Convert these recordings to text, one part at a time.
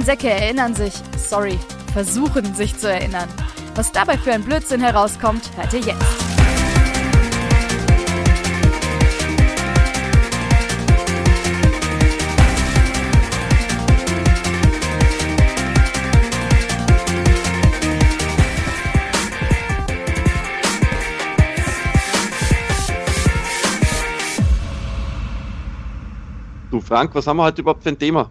Säcke erinnern sich, versuchen sich zu erinnern. Was dabei für ein Blödsinn herauskommt, hört ihr jetzt. Du Frank, was haben wir heute überhaupt für ein Thema?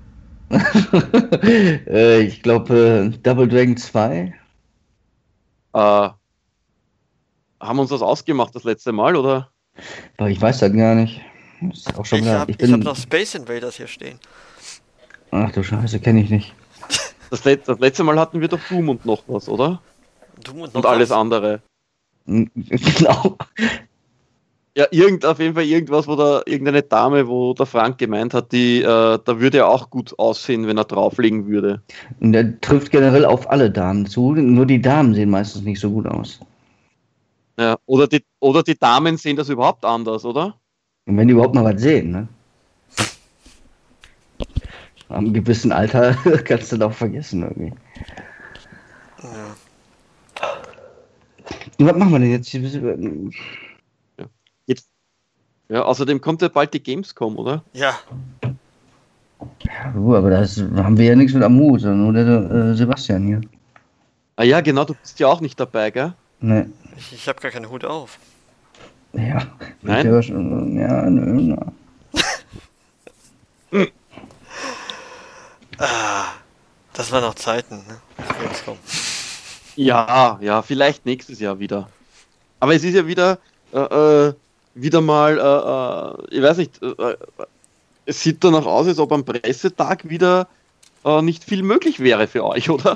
Ich glaube Double Dragon 2. Haben wir uns das ausgemacht das letzte Mal, oder? Aber ich weiß das gar nicht. Ist auch schon Ich hab noch Space Invaders hier stehen. Ach du Scheiße, kenne ich nicht. Das letzte Mal hatten wir doch Doom und noch was, oder? Doom und Und alles andere. Genau. Ja, auf jeden Fall irgendwas, wo da irgendeine Dame, wo der Frank gemeint hat, da würde er auch gut aussehen, wenn er drauflegen würde. Und der trifft generell auf alle Damen zu, nur die Damen sehen meistens nicht so gut aus. Ja, oder die Damen sehen das überhaupt anders, oder? Und wenn die überhaupt mal was sehen, ne? Ab einem gewissen Alter kannst du das auch vergessen irgendwie. Ja. Was machen wir denn jetzt? Ja, außerdem kommt ja bald die Gamescom, oder? Ja. Ja, du, aber das haben wir ja nichts mit am Hut, sondern nur der Sebastian hier. Ah ja, genau, du bist ja auch nicht dabei, gell? Ne. Ich habe gar keinen Hut auf. Ja. Nein? Ja, nö. Das waren noch Zeiten, ne? Gamescom. Ja, vielleicht nächstes Jahr wieder. Aber es ist ja wieder mal, ich weiß nicht, es sieht danach aus, als ob am Pressetag wieder nicht viel möglich wäre für euch, oder?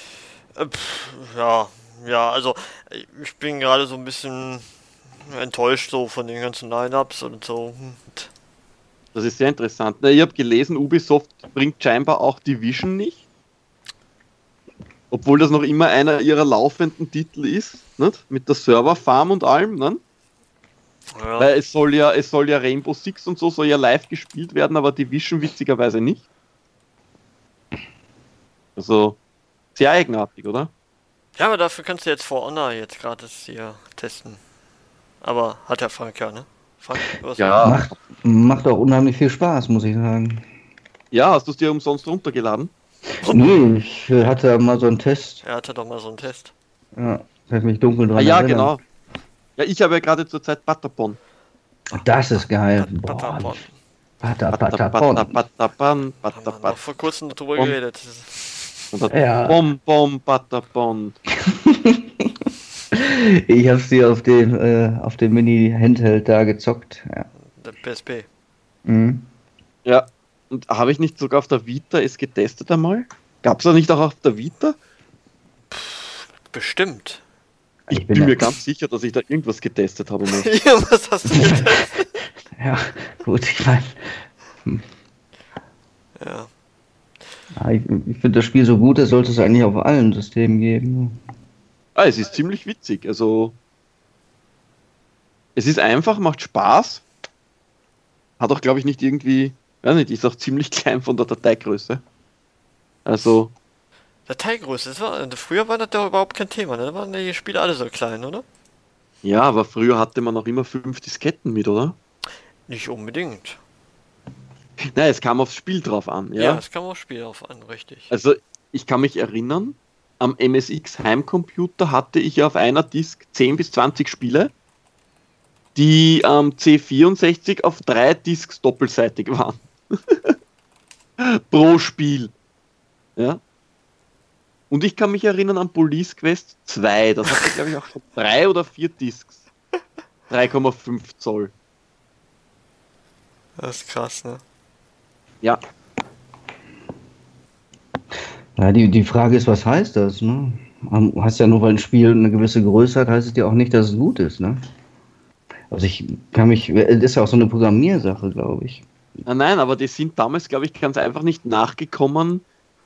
Ja, also ich bin gerade so ein bisschen enttäuscht so von den ganzen Line-Ups und so. Das ist sehr interessant. Ich habe gelesen, Ubisoft bringt scheinbar auch Division nicht. Obwohl das noch immer einer ihrer laufenden Titel ist, nicht? Mit der Serverfarm und allem, ne? Ja. Weil es soll ja Rainbow Six und so soll ja live gespielt werden, aber Division witzigerweise nicht. Also sehr eigenartig, oder? Ja, aber dafür kannst du jetzt For Honor jetzt gratis hier testen. Aber hat ja Frank ja, ne? Frank, du hast Ja. Macht auch unheimlich viel Spaß, muss ich sagen. Ja, hast du es dir umsonst runtergeladen? Nee, ich hatte mal so einen Test. Er hatte doch mal so einen Test. Ja, kann ich mich dunkel dran Ja, erinnern. genau. Ja, ich habe ja gerade zur Zeit Patapon. Das ist geil. Patapon. Patapon. Haben wir noch vor kurzem drüber geredet. Ja. Bom, Patapon. Ich hab's dir auf dem Mini-Handheld da gezockt. Ja. Der PSP. Mhm. Ja, und habe ich nicht sogar auf der Vita es getestet einmal? Gab's da nicht auch auf der Vita? Bestimmt. Ich bin mir ganz sicher, dass ich da irgendwas getestet habe. Ja, was hast du getestet? Ja, gut, ich meine. Ja. Ich finde das Spiel so gut, das sollte es eigentlich auf allen Systemen geben. Es ist ziemlich witzig. Also, es ist einfach, macht Spaß. Hat auch, glaube ich, nicht irgendwie, weiß nicht, ist auch ziemlich klein von der Dateigröße. Also, Dateigröße, früher war das doch überhaupt kein Thema, ne? Da waren die Spiele alle so klein, oder? ja, aber früher hatte man auch immer 5 Disketten mit, oder? Nicht unbedingt. Nein, es kam aufs Spiel drauf an, Ja, ja. es kam auf Spiel auf an, richtig. Also, ich kann mich erinnern, am MSX Heimcomputer hatte ich auf einer Disk 10 bis 20 Spiele, die am C64 auf 3 Disks doppelseitig waren. Pro Spiel. Ja. Und ich kann mich erinnern an Police Quest 2, das hatte, glaube ich, auch schon 3 oder 4 Disks. 3,5 Zoll. Das ist krass, ne? Ja. Ja, die Frage ist, was heißt das, ne? Heißt ja nur, weil ein Spiel eine gewisse Größe hat, heißt es ja auch nicht, dass es gut ist, ne? Also das ist ja auch so eine Programmiersache, glaube ich. Nein, aber die sind damals, glaube ich, ganz einfach nicht nachgekommen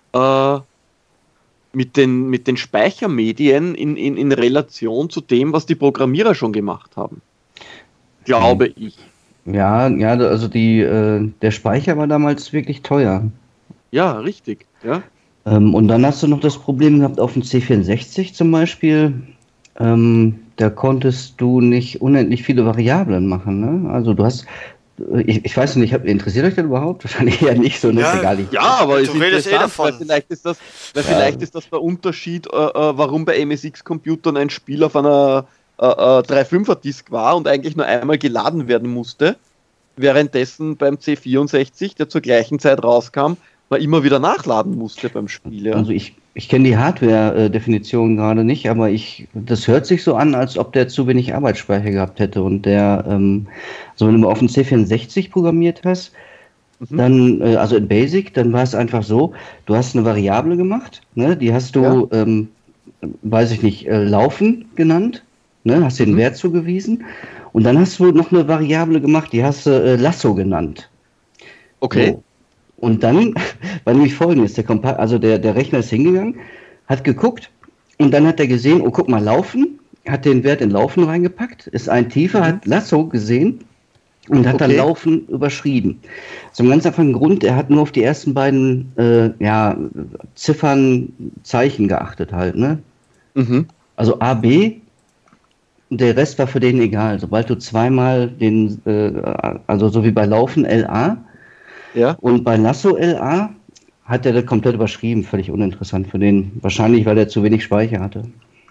mit den Speichermedien in Relation zu dem, was die Programmierer schon gemacht haben. Glaube ich. Ja, also der Speicher war damals wirklich teuer. Ja, richtig. Ja. Und dann hast du noch das Problem gehabt auf dem C64 zum Beispiel. Da konntest du nicht unendlich viele Variablen machen. Ne? Also du hast, ich weiß nicht, interessiert euch das überhaupt? Wahrscheinlich eher nicht so, ne? Ja, Egal. Ja, aber es Du ist redest interessant, davon. vielleicht ist das der Unterschied, warum bei MSX-Computern ein Spiel auf einer 3.5er-Disk war und eigentlich nur einmal geladen werden musste, währenddessen beim C64, der zur gleichen Zeit rauskam, man immer wieder nachladen musste beim Spiel. Ja. Also ich kenne die Hardware-Definition gerade nicht, aber das hört sich so an, als ob der zu wenig Arbeitsspeicher gehabt hätte. Und also wenn du auf dem C64 programmiert hast, dann, also in Basic, dann war es einfach so, du hast eine Variable gemacht, ne, die hast du, weiß ich nicht, laufen genannt, ne, hast den Wert zugewiesen und dann hast du noch eine Variable gemacht, die hast du Lasso genannt. Okay. So. Und dann war nämlich folgendes, der Rechner ist hingegangen, hat geguckt und dann hat er gesehen, oh guck mal, Laufen, hat den Wert in Laufen reingepackt, ist ein tiefer, hat Lasso gesehen und hat dann Laufen überschrieben. Zum ganz einfachen Grund, er hat nur auf die ersten beiden Ziffern, Zeichen geachtet halt, ne? Also A, B, der Rest war für den egal. Sobald du zweimal also so wie bei Laufen LA, Ja. und bei Lasso LA hat er das komplett überschrieben, völlig uninteressant für den. Wahrscheinlich, weil er zu wenig Speicher hatte.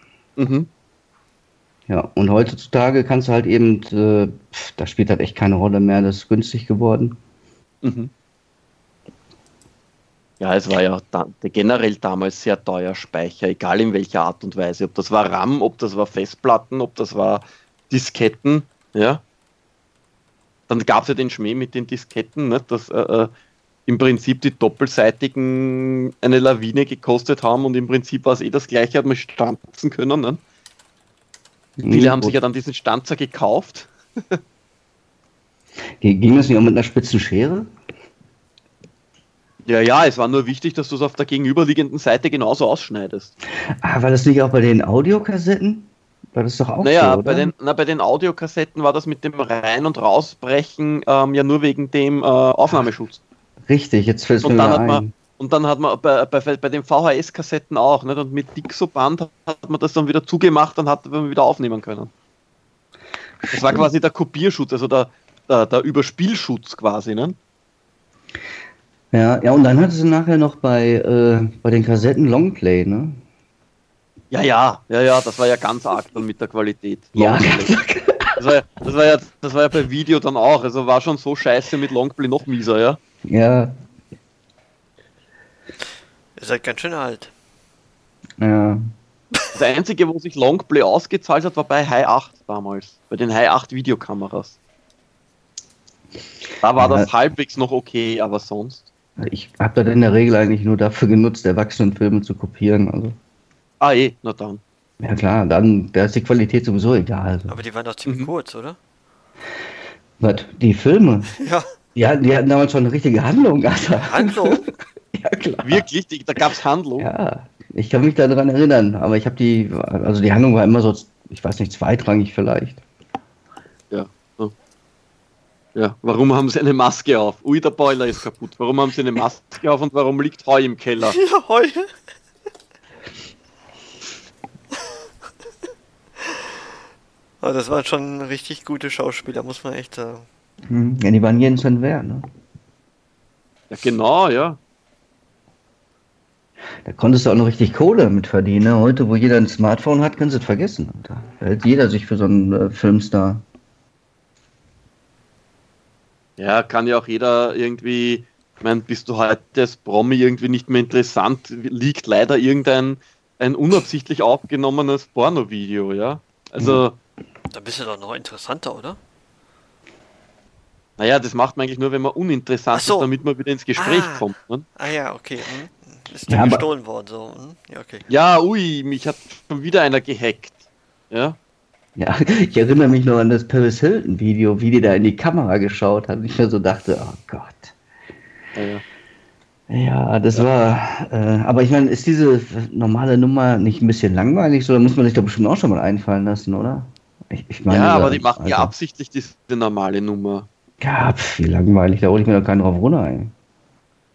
Ja, und heutzutage kannst du halt eben, das spielt halt echt keine Rolle mehr, das ist günstig geworden. Ja, es war ja generell damals sehr teuer Speicher, egal in welcher Art und Weise. Ob das war RAM, ob das war Festplatten, ob das war Disketten, ja. Dann gab es ja den Schmäh mit den Disketten, ne, dass im Prinzip die doppelseitigen eine Lawine gekostet haben und im Prinzip war es das gleiche, hat man stanzen können. Ne? Viele haben sich ja dann diesen Stanzer gekauft. Ging das nicht auch mit einer spitzen Schere? Ja, es war nur wichtig, dass du es auf der gegenüberliegenden Seite genauso ausschneidest. War das nicht auch bei den Audiokassetten? War das doch auch so, oder? Bei den Audiokassetten war das mit dem Rein- und Rausbrechen ja nur wegen dem Aufnahmeschutz. Richtig, jetzt fällt es mir wieder ein. Und dann hat man bei den VHS-Kassetten auch, nicht? Und mit Dixoband hat man das dann wieder zugemacht, dann hat man wieder aufnehmen können. Das war quasi der Kopierschutz, also der Überspielschutz quasi, ne? Ja, und dann hattest du nachher noch bei den Kassetten Longplay, ne? Ja, das war ja ganz arg dann mit der Qualität. Ja, das war ja bei Video dann auch, also war schon so scheiße mit Longplay noch mieser, ja? Ja. Ihr seid ganz schön alt. Ja. Das Einzige, wo sich Longplay ausgezahlt hat, war bei High 8 damals, bei den High 8 Videokameras. Da war das halbwegs noch okay, aber sonst. Ich habe das in der Regel eigentlich nur dafür genutzt, Erwachsenenfilme zu kopieren. Also. Na dann. Ja klar, dann da ist die Qualität sowieso egal. Also. Aber die waren doch ziemlich kurz, oder? Was? Die Filme? Ja. Ja, die hatten damals schon eine richtige Handlung, Alter. Handlung? Ja, klar. Wirklich? Da gab es Handlung? Ja, ich kann mich daran erinnern, aber ich habe die Handlung war immer so, ich weiß nicht, zweitrangig vielleicht. Ja, warum haben sie eine Maske auf? Ui, der Boiler ist kaputt. Warum haben sie eine Maske auf und warum liegt Heu im Keller? Ja, Heu. Aber das waren schon richtig gute Schauspieler, muss man echt sagen. Ja, die waren jeden Cent wert, ne? Ja, genau, ja. Da konntest du auch noch richtig Kohle mit verdienen. Ne? Heute, wo jeder ein Smartphone hat, kannst du es vergessen. Alter. Da hält jeder sich für so einen Filmstar. Ja, kann ja auch jeder irgendwie, ich meine, bist du heute als Promi irgendwie nicht mehr interessant, liegt leider irgendein unabsichtlich aufgenommenes Porno-Video, ja. Also. Dann bist du doch noch interessanter, oder? Naja, das macht man eigentlich nur, wenn man uninteressant ist, damit man wieder ins Gespräch kommt. Ne? Ah ja, okay. Ist dir gestohlen worden, so. Ja, okay. Ja, mich hat schon wieder einer gehackt. Ja. Ja, ich erinnere mich noch an das Paris Hilton Video, wie die da in die Kamera geschaut hat und ich mir so dachte, oh Gott. Ja, das war, aber ich meine, ist diese normale Nummer nicht ein bisschen langweilig, so? Da muss man sich doch bestimmt auch schon mal einfallen lassen, oder? Ich meine, ja, aber die machen ja absichtlich diese normale Nummer. Ja, wie langweilig, da hole ich mir doch keinen drauf runter, ey.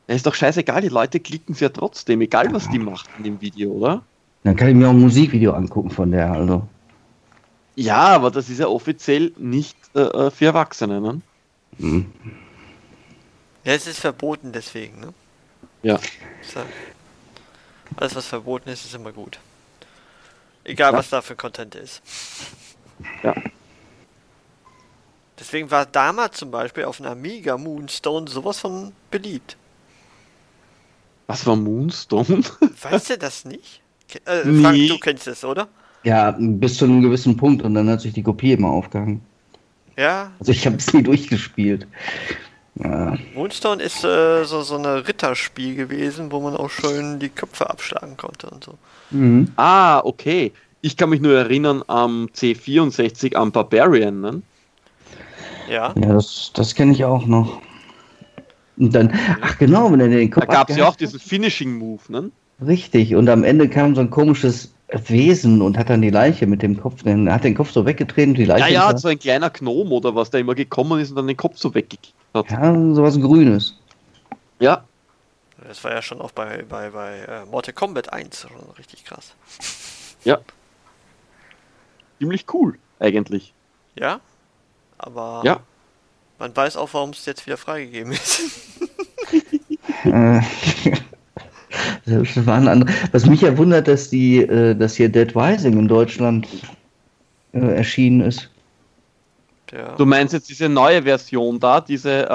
Ja, ist doch scheißegal, die Leute klicken es ja trotzdem, egal was die macht in dem Video, oder? Dann kann ich mir auch ein Musikvideo angucken von der, also. Ja, aber das ist ja offiziell nicht für Erwachsene, ne? Hm. Ja, es ist verboten deswegen, ne? Ja. So. Alles, was verboten ist, ist immer gut. Egal, Ja. was da für Content ist. Ja. Deswegen war damals zum Beispiel auf einer Amiga Moonstone sowas von beliebt. Was war Moonstone? Weißt du das nicht? Nee. Frank, du kennst es, oder? Ja, bis zu einem gewissen Punkt und dann hat sich die Kopie immer aufgehangen. Ja, Also ich habe es nie durchgespielt. Ja. Moonstone ist so eine Ritterspiel gewesen, wo man auch schön die Köpfe abschlagen konnte und so. Mhm. Ah, okay. Ich kann mich nur erinnern am C64, am Barbarian, ne? Ja, Ja, das kenne ich auch noch. Und dann, ach genau, wenn er den Kopf Da gab es ja auch abgehackt diesen Finishing-Move, ne? hat. Richtig, und am Ende kam so ein komisches Wesen und hat dann die Leiche mit dem Kopf, er hat den Kopf so weggetreten und die Leiche. Ja, ja, so ein kleiner Gnom oder was, der immer gekommen ist und dann den Kopf so weggekickt hat. Ja, sowas Grünes. Ja, das war ja schon auch bei Mortal Kombat 1 schon richtig krass. ja. Ziemlich cool, eigentlich. Ja, aber Ja. man weiß auch, warum es jetzt wieder freigegeben ist. Äh, Das war ein anderer. Was mich ja wundert, dass dass hier Dead Rising in Deutschland erschienen ist. Ja. Du meinst jetzt diese neue Version da, diese,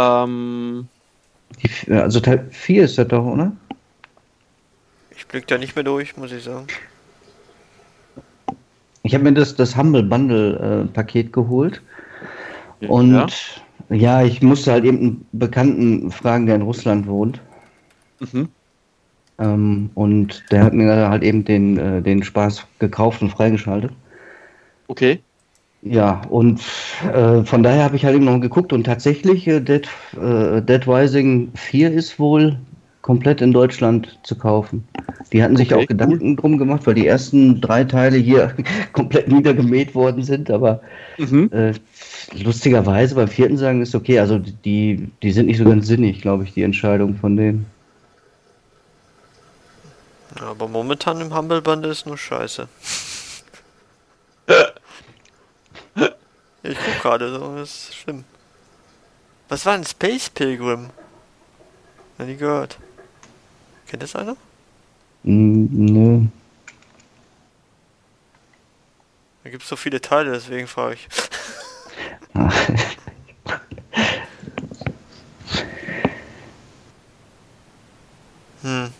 Also Teil 4 ist das doch, oder? Ich blick da nicht mehr durch, muss ich sagen. Ich habe mir das Humble Bundle Paket geholt und ja, ich musste halt eben einen Bekannten fragen, der in Russland wohnt. Mhm. Und der hat mir halt eben den Spaß gekauft und freigeschaltet. Okay. Ja, und von daher habe ich halt eben noch geguckt und tatsächlich Dead Rising 4 ist wohl komplett in Deutschland zu kaufen. Die hatten sich Okay, auch Gedanken drum gemacht, weil die ersten 3 Teile hier komplett niedergemäht worden sind, aber Mhm. lustigerweise beim 4. sagen ist okay, also die sind nicht so ganz sinnig, glaube ich, die Entscheidung von denen. Ja, aber momentan im Humble Bundle ist nur Scheiße. Ich guck gerade, so, das ist schlimm. Was war ein Space Pilgrim? Noch nie gehört. Kennt das einer? Nö. Da gibt es so viele Teile, deswegen frage ich. Hm.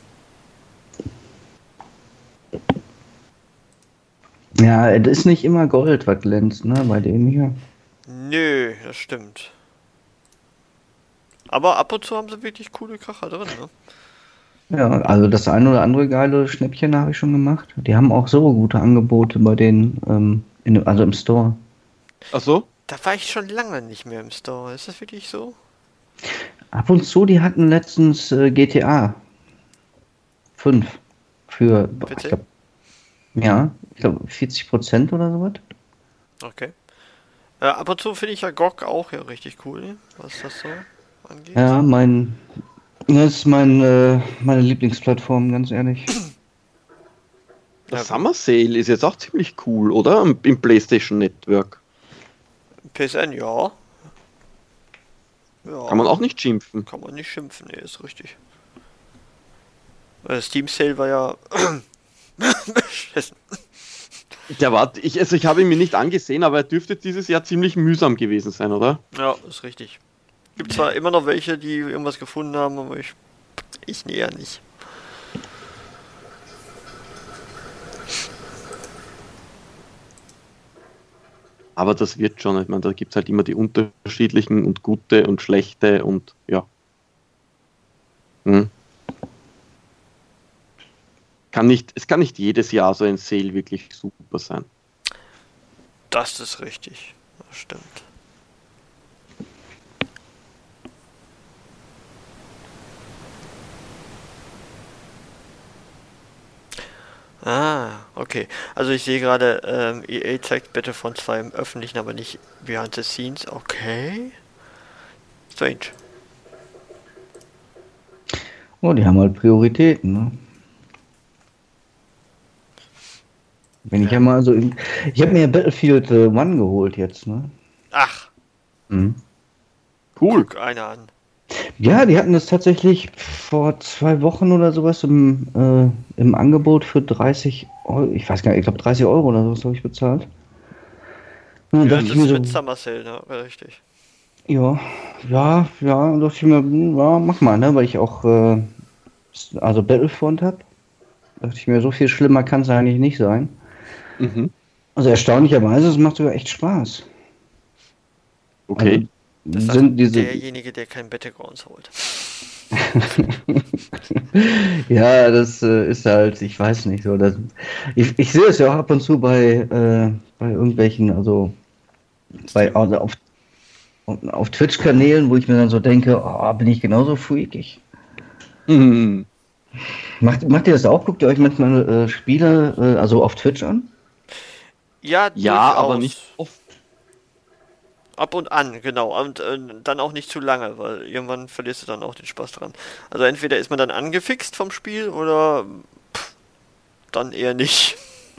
Ja, es ist nicht immer Gold, was glänzt, ne, bei dem hier. Nö, das stimmt. Aber ab und zu haben sie wirklich coole Kracher drin, ne? Ja, also das eine oder andere geile Schnäppchen habe ich schon gemacht. Die haben auch so gute Angebote bei denen, also im Store. Ach so? Da war ich schon lange nicht mehr im Store. Ist das wirklich so? Ab und zu, die hatten letztens GTA 5 für, Bitte? ich glaube 40% oder sowas. Okay. Ab und zu finde ich ja GOG auch ja richtig cool, was das so angeht. Ja, das ist meine Lieblingsplattform, ganz ehrlich. Der Summer Sale ist jetzt auch ziemlich cool, oder? Im PlayStation Network. PSN, ja. Ja. Kann man auch nicht schimpfen. Kann man nicht schimpfen, nee, ist richtig. Steam Sale war ja beschissen. Ich habe ihn mir nicht angesehen, aber er dürfte dieses Jahr ziemlich mühsam gewesen sein, oder? Ja, ist richtig. Gibt zwar immer noch welche, die irgendwas gefunden haben, aber ich näher nicht. Aber das wird schon. Ich meine, da gibt es halt immer die unterschiedlichen und gute und schlechte und ja. Hm. Es kann nicht jedes Jahr so ein Sale wirklich super sein. Das ist richtig. Das stimmt. Ah, okay. Also ich sehe gerade, EA zeigt Battlefront 2 im Öffentlichen, aber nicht behind the scenes. Okay. Strange. Oh, die haben halt Prioritäten, ne? Wenn ich ja mal so. Ich habe mir ja Battlefield One geholt jetzt, ne? Ach, Mhm. Cool. guck einer an. Ja, die hatten das tatsächlich vor 2 Wochen oder sowas im Angebot für 30 Euro. Ich weiß gar nicht, ich glaube 30 Euro oder sowas habe ich bezahlt. Und dann Ja, dachte das ich mir ist so, mit Summer Sale, ne? Ja, richtig. ja, dachte ich mir, ja, mach mal, ne? Weil ich auch also Battlefront habe. Dachte ich mir, so viel schlimmer kann es eigentlich nicht sein. Mhm. Also erstaunlicherweise, es macht sogar echt Spaß. Okay. Das Also, sagt sind diese. derjenige, der kein Battlegrounds holt. Ja, das ist halt, ich weiß nicht so. Ich sehe es ja auch ab und zu bei irgendwelchen, also auf Twitch-Kanälen, wo ich mir dann so denke, oh, bin ich genauso freakig. Mhm. Macht ihr das auch? Guckt ihr euch manchmal Spiele, also auf Twitch an? Ja, Ja, durchaus. aber nicht oft. Ab und an, genau. Und dann auch nicht zu lange, weil irgendwann verlierst du dann auch den Spaß dran. Also entweder ist man dann angefixt vom Spiel oder dann eher nicht.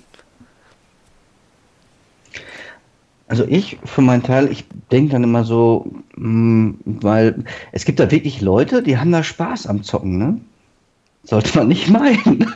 Also ich für meinen Teil, ich denke dann immer so, weil es gibt da wirklich Leute, die haben da Spaß am Zocken, ne? Sollte man nicht meinen.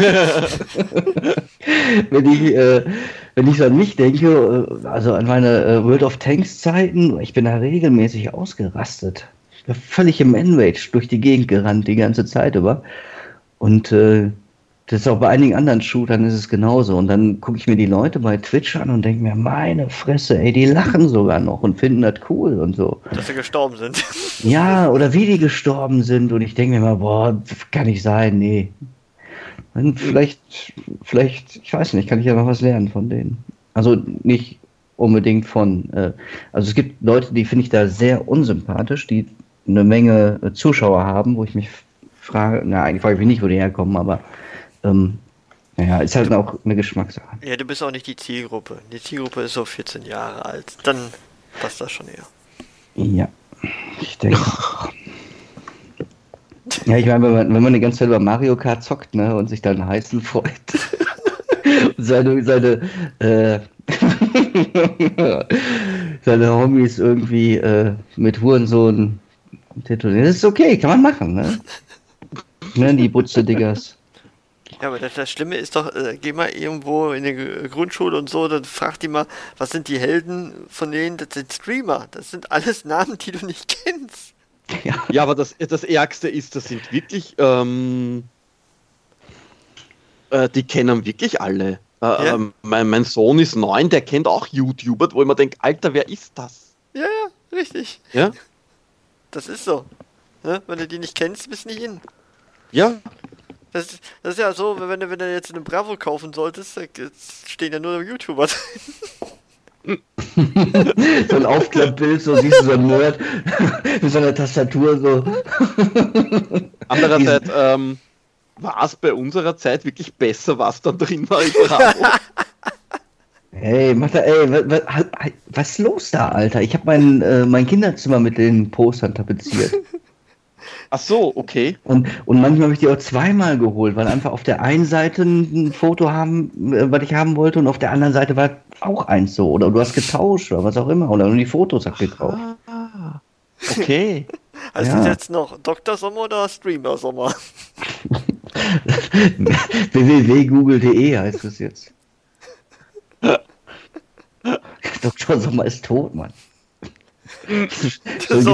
Wenn ich so an mich denke, also an meine World of Tanks Zeiten, ich bin da regelmäßig ausgerastet. Ich bin völlig im Enrage durch die Gegend gerannt die ganze Zeit über. Und das ist auch bei einigen anderen Shootern ist es genauso. Und dann gucke ich mir die Leute bei Twitch an und denke mir, meine Fresse, ey, die lachen sogar noch und finden das cool und so. Dass sie gestorben sind. Ja, oder wie die gestorben sind. Und ich denke mir mal, boah, kann nicht sein, nee. Und vielleicht, ich weiß nicht, kann ich ja noch was lernen von denen. Also nicht unbedingt also es gibt Leute, die finde ich da sehr unsympathisch, die eine Menge Zuschauer haben, wo ich mich frage, eigentlich frage ich mich nicht, wo die herkommen, aber naja, ist halt auch eine Geschmackssache. Ja, du bist auch nicht die Zielgruppe. Die Zielgruppe ist so 14 Jahre alt. Dann passt das schon eher. Ja, ich denke. Ja, ich meine, wenn man die ganze Zeit über Mario Kart zockt, ne, und sich dann heißen freut. Und seine Homies irgendwie mit Hurensohn titulieren. Das ist okay, kann man machen, ne? Ne, die Butze-Diggers. Ja, aber das Schlimme ist doch, geh mal irgendwo in die Grundschule und so, dann frag die mal, was sind die Helden von denen? Das sind Streamer. Das sind alles Namen, die du nicht kennst. Ja, aber das Ärgste ist, das sind wirklich, die kennen wirklich alle. Ja. Mein Sohn ist 9, der kennt auch YouTuber, wo ich mir denke, Alter, wer ist das? Ja, ja, richtig. Ja? Das ist so. Ne? Wenn du die nicht kennst, bist du nicht in. Ja, Das ist ja so, wenn du jetzt eine Bravo kaufen solltest, da stehen ja nur YouTuber drin. So ein Aufklappbild, so siehst du so ein Nerd mit so einer Tastatur so. andererseits war es bei unserer Zeit wirklich besser, was da drin war. In Bravo. Hey, was ist los da, Alter? Ich habe mein Kinderzimmer mit den Postern tapeziert. Ach so, okay. Und manchmal habe ich die auch zweimal geholt, weil einfach auf der einen Seite ein Foto haben, was ich haben wollte, und auf der anderen Seite war auch eins so. Oder du hast getauscht oder was auch immer. Oder nur die Fotos hab gekauft. Ah, okay. Heißt Ja. das jetzt noch Dr. Sommer oder Streamer Sommer? www.google.de heißt es jetzt. Dr. Sommer ist tot, Mann. So,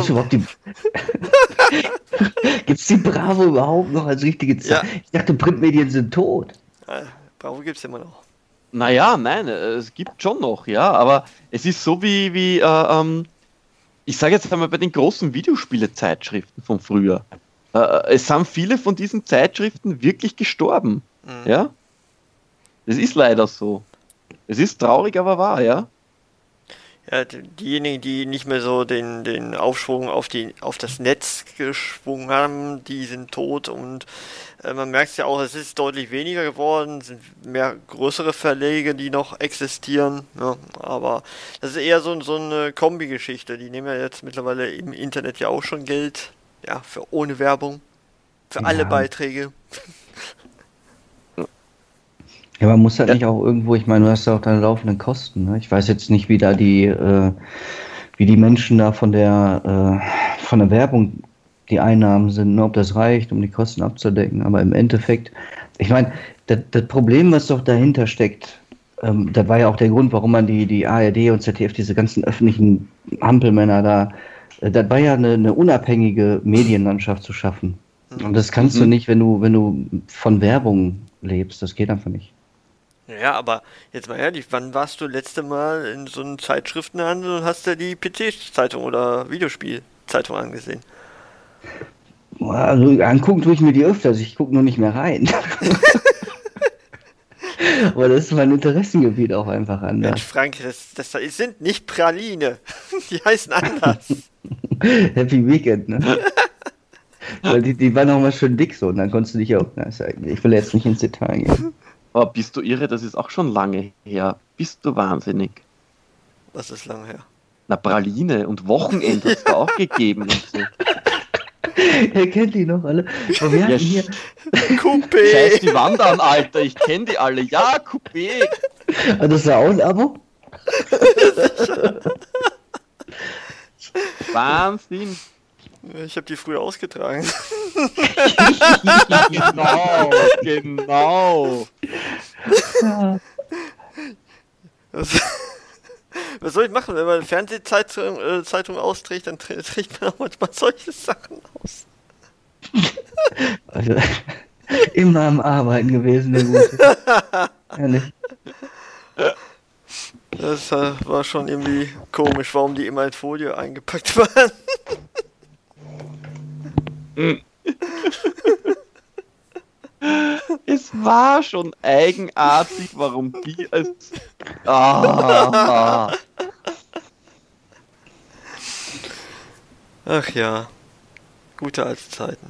gibt's die Bravo überhaupt noch als richtige Zeit? Ja. Ich dachte, Printmedien sind tot. Bravo gibt's immer noch. Naja, nein, es gibt schon noch, ja, aber es ist so wie ich sage jetzt einmal bei den großen Videospiele-Zeitschriften von früher. Es sind viele von diesen Zeitschriften wirklich gestorben, ja. Das ist leider so. Es ist traurig, aber wahr, ja. Ja, diejenigen, die nicht mehr so den Aufschwung auf das Netz geschwungen haben, die sind tot und man merkt es ja auch, es ist deutlich weniger geworden, sind mehr größere Verlage, die noch existieren, ja, aber das ist eher so eine Kombi-Geschichte, die nehmen ja jetzt mittlerweile im Internet ja auch schon Geld, ja, für ohne Werbung, Für alle Beiträge. Ja, man muss halt nicht auch irgendwo, ich meine, du hast ja auch deine laufenden Kosten. Ne? Ich weiß jetzt nicht, wie da wie die Menschen da von der Werbung die Einnahmen sind, ne? Ob das reicht, um die Kosten abzudecken. Aber im Endeffekt, ich meine, das Problem, was doch dahinter steckt, das war ja auch der Grund, warum man die ARD und ZDF, diese ganzen öffentlichen Hampelmänner da, das war ja eine unabhängige Medienlandschaft zu schaffen. Und das kannst du nicht, wenn du von Werbung lebst. Das geht einfach nicht. Ja, aber jetzt mal ehrlich, wann warst du letzte Mal in so einem Zeitschriftenhandel und hast dir die PC-Zeitung oder Videospielzeitung angesehen? Also angucken tue ich mir die öfters, ich gucke nur nicht mehr rein. Aber das ist mein Interessengebiet auch einfach anders. Mensch, Frank, das sind nicht Praline. Die heißen anders. Happy Weekend, ne? Weil die waren auch mal schön dick so und dann konntest du dich auch... ich will jetzt nicht ins Detail gehen. Oh, bist du irre? Das ist auch schon lange her. Bist du wahnsinnig? Was ist lange her? Na, Praline und Wochenende hat es da auch gegeben und so. Ihr kennt die noch alle. Aber wir hatten hier... Coupé! Scheiß die Wand an, Alter. Ich kenne die alle. Ja, Coupé. Hat das ja auch ein Abo? Wahnsinn. Ich habe die früher ausgetragen. Genau. Was soll ich machen, wenn man eine Fernsehzeitung austrägt, dann trägt man auch manchmal solche Sachen aus. Also, immer am Arbeiten gewesen, der Gute. Ehrlich. Das war schon irgendwie komisch, warum die immer in Folie eingepackt waren. Es war schon eigenartig, warum die es... Ah. Ach ja, gute alte Zeiten.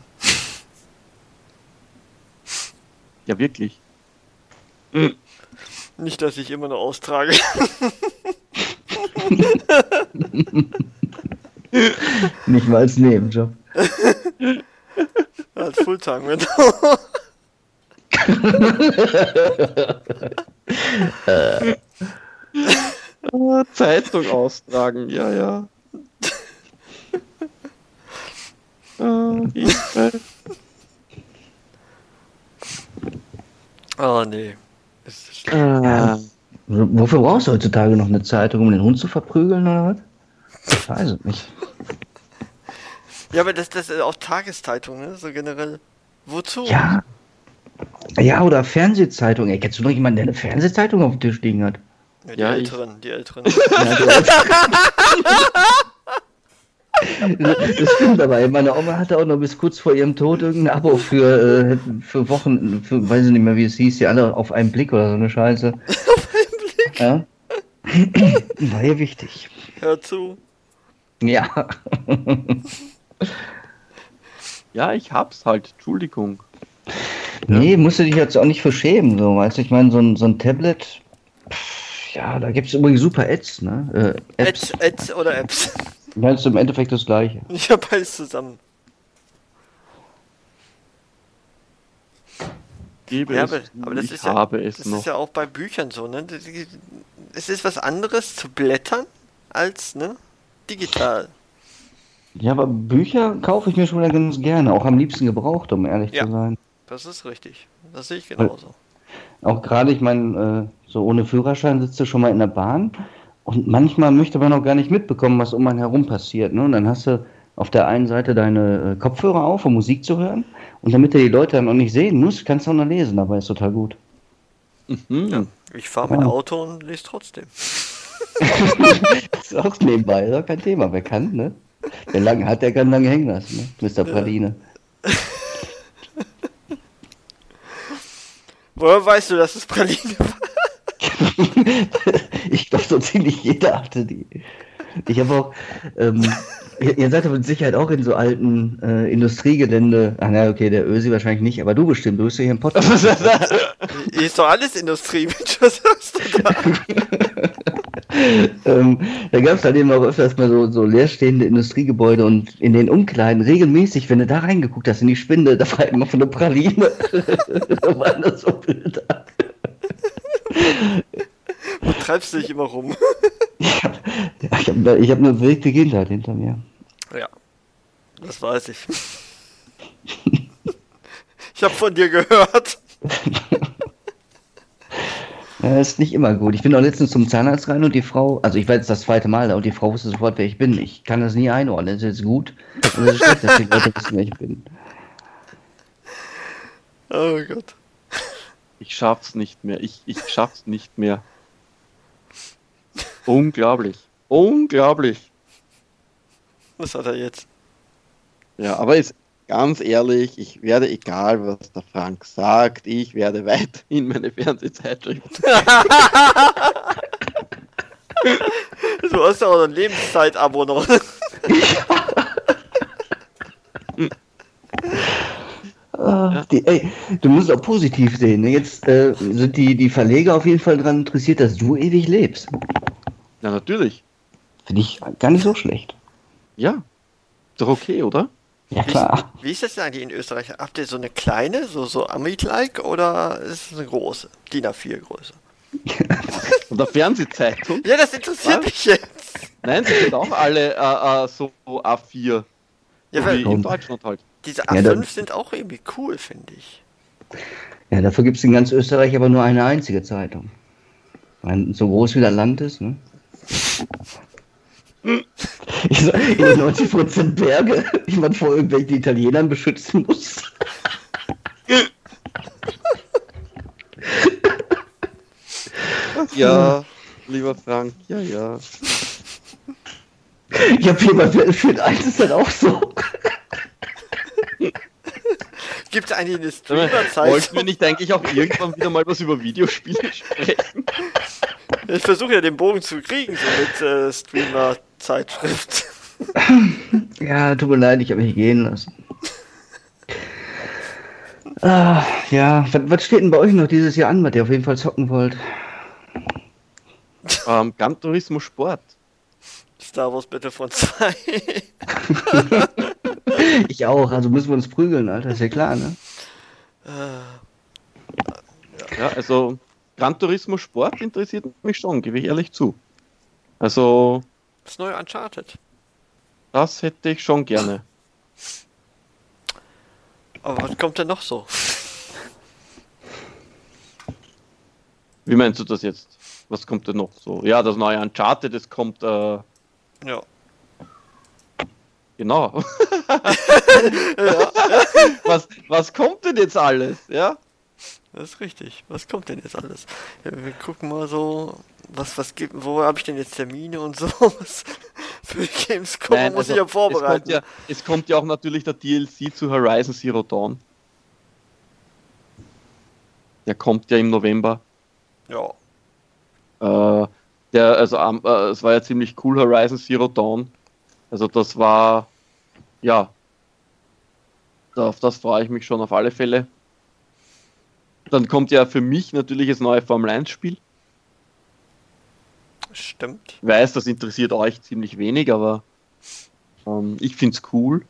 Ja, wirklich. Nicht, dass ich immer noch austrage. Nicht mal als Nebenjob. Als Fulltime, genau. Zeitung austragen, ja, ja. Oh nee. Das ist schlimm. Ja. Wofür brauchst du heutzutage noch eine Zeitung, um den Hund zu verprügeln oder was? Ich weiß es nicht. Ja, aber das ist auch Tageszeitung, ne? So generell. Wozu? Ja. Ja, oder Fernsehzeitung. Ey, kennst du noch jemanden, der eine Fernsehzeitung auf dem Tisch liegen hat? Ja, die Älteren. Ja, das stimmt, aber meine Oma hatte auch noch bis kurz vor ihrem Tod irgendein Abo für Wochen, weiß ich nicht mehr, wie es hieß, die alle auf einen Blick oder so eine Scheiße. Auf einen Blick? Ja. War ja wichtig. Hör zu. Ja. Ja, ich hab's halt, Entschuldigung. Nee, musst du dich jetzt auch nicht für schämen, so, weißt du, ich meine, so ein Tablet, ja, da gibt's übrigens super Ads, ne? Apps. Ads oder Apps? Meinst du im Endeffekt das Gleiche? Ich hab beides zusammen. Ja, aber das ist ja, das ist ja auch bei Büchern so, ne? Es ist was anderes zu blättern als, ne? Digital. Ja, aber Bücher kaufe ich mir schon ganz gerne, auch am liebsten gebraucht, um ehrlich zu sein. Das ist richtig. Das sehe ich genauso. Auch gerade, ich meine, so ohne Führerschein sitzt du schon mal in der Bahn und manchmal möchte man auch gar nicht mitbekommen, was um einen herum passiert. Ne? Und dann hast du auf der einen Seite deine Kopfhörer auf, um Musik zu hören. Und damit du die Leute dann auch nicht sehen musst, kannst du auch noch lesen, dabei ist total gut. Mhm. Ja, ich fahre mit Auto und lese trotzdem. Das ist auch nebenbei, ist auch kein Thema. Wer kann, ne? Wer lange hat, der kann lange hängen lassen, ne? Mr. Praline. Woher weißt du, dass es Praline war? Ich glaube, so ziemlich jeder hatte die. Ich habe auch, ihr seid doch mit Sicherheit auch in so alten Industriegelände. Ach na, okay, der Ösi wahrscheinlich nicht, aber du bestimmt, du bist ja hier im Podcast. Hier ist doch alles Industrie, Mensch, was sagst du da? Da gab es halt eben auch öfters mal so leerstehende Industriegebäude und in den Umkleiden regelmäßig, wenn du da reingeguckt hast in die Spinde, da war immer von der Praline. Da waren das so Bilder. Wo treibst du dich immer rum? Ja, ich hab eine bewegte Kindheit hinter mir. Ja, das weiß ich. Ich habe von dir gehört. Ja, ist nicht immer gut. Ich bin auch letztens zum Zahnarzt rein und die Frau, also ich war jetzt das zweite Mal da und die Frau wusste sofort, wer ich bin. Ich kann das nie einordnen. Ist das jetzt gut? Oder ist es schlecht, dass die Leute wissen, wer ich bin? Oh Gott. Ich schaff's nicht mehr. Ich schaff's nicht mehr. Unglaublich. Unglaublich. Was hat er jetzt? Ja, aber ist ganz ehrlich, ich werde, egal was der Frank sagt, ich werde weiterhin meine Fernsehzeitschrift. Du hast ja auch ein Lebenszeit-Abo noch. Ey, du musst auch positiv sehen. Ne? Jetzt sind die Verleger auf jeden Fall daran interessiert, dass du ewig lebst. Ja, natürlich. Finde ich gar nicht so schlecht. Ja. Ist doch okay, oder? Ja, klar. Wie ist das denn eigentlich in Österreich? Habt ihr so eine kleine, so Amit-like, oder ist es eine große? DIN A4 Größe? Und der Fernsehzeitung? Ja, das interessiert mich jetzt. Nein, sie sind auch alle so A4. Ja, So weil wie in Deutschland halt. diese Ja, A5 sind auch irgendwie cool, finde ich. Ja, dafür gibt es in ganz Österreich aber nur eine einzige Zeitung. Weil so groß wie das Land ist, ne? Ich sag, in den 90% Berge, die man vor irgendwelchen Italienern beschützen muss. Ja, lieber Frank, ja, ja. Ich habe hier bei Battlefield 1 ist das auch so. Gibt es eigentlich eine Wollten Streamer-Zeitung? wir nicht eigentlich auch irgendwann wieder mal was über Videospiele sprechen? Ich versuche ja den Bogen zu kriegen, so mit Streamer-Zeitschrift. Ja, tut mir leid, ich habe mich gehen lassen. Ja, was steht denn bei euch noch dieses Jahr an, was ihr auf jeden Fall zocken wollt? Gran Turismo Sport. Star Wars Battlefront 2. Ich auch, also müssen wir uns prügeln, Alter, ist ja klar, ne? Ja, also Gran Turismo Sport interessiert mich schon, gebe ich ehrlich zu. Also, Das neue Uncharted. das hätte ich schon gerne. Aber was kommt denn noch so? Wie meinst du das jetzt? Was kommt denn noch so? Ja, das neue Uncharted, das kommt, Ja. genau. Was kommt denn jetzt alles? Ja? Das ist richtig. Was kommt denn jetzt alles? Ja, wir gucken mal so, was gibt, wo habe ich denn jetzt Termine und so? Was für die Gamescom Nein, muss also, ich ja vorbereiten. es kommt ja auch natürlich der DLC zu Horizon Zero Dawn. Der kommt ja im November. Ja. Es war ja ziemlich cool, Horizon Zero Dawn. Also das war, ja, auf das freue ich mich schon auf alle Fälle. Dann kommt ja für mich natürlich das neue Formel 1 Spiel. Stimmt. Ich weiß, das interessiert euch ziemlich wenig, aber ich finde es cool.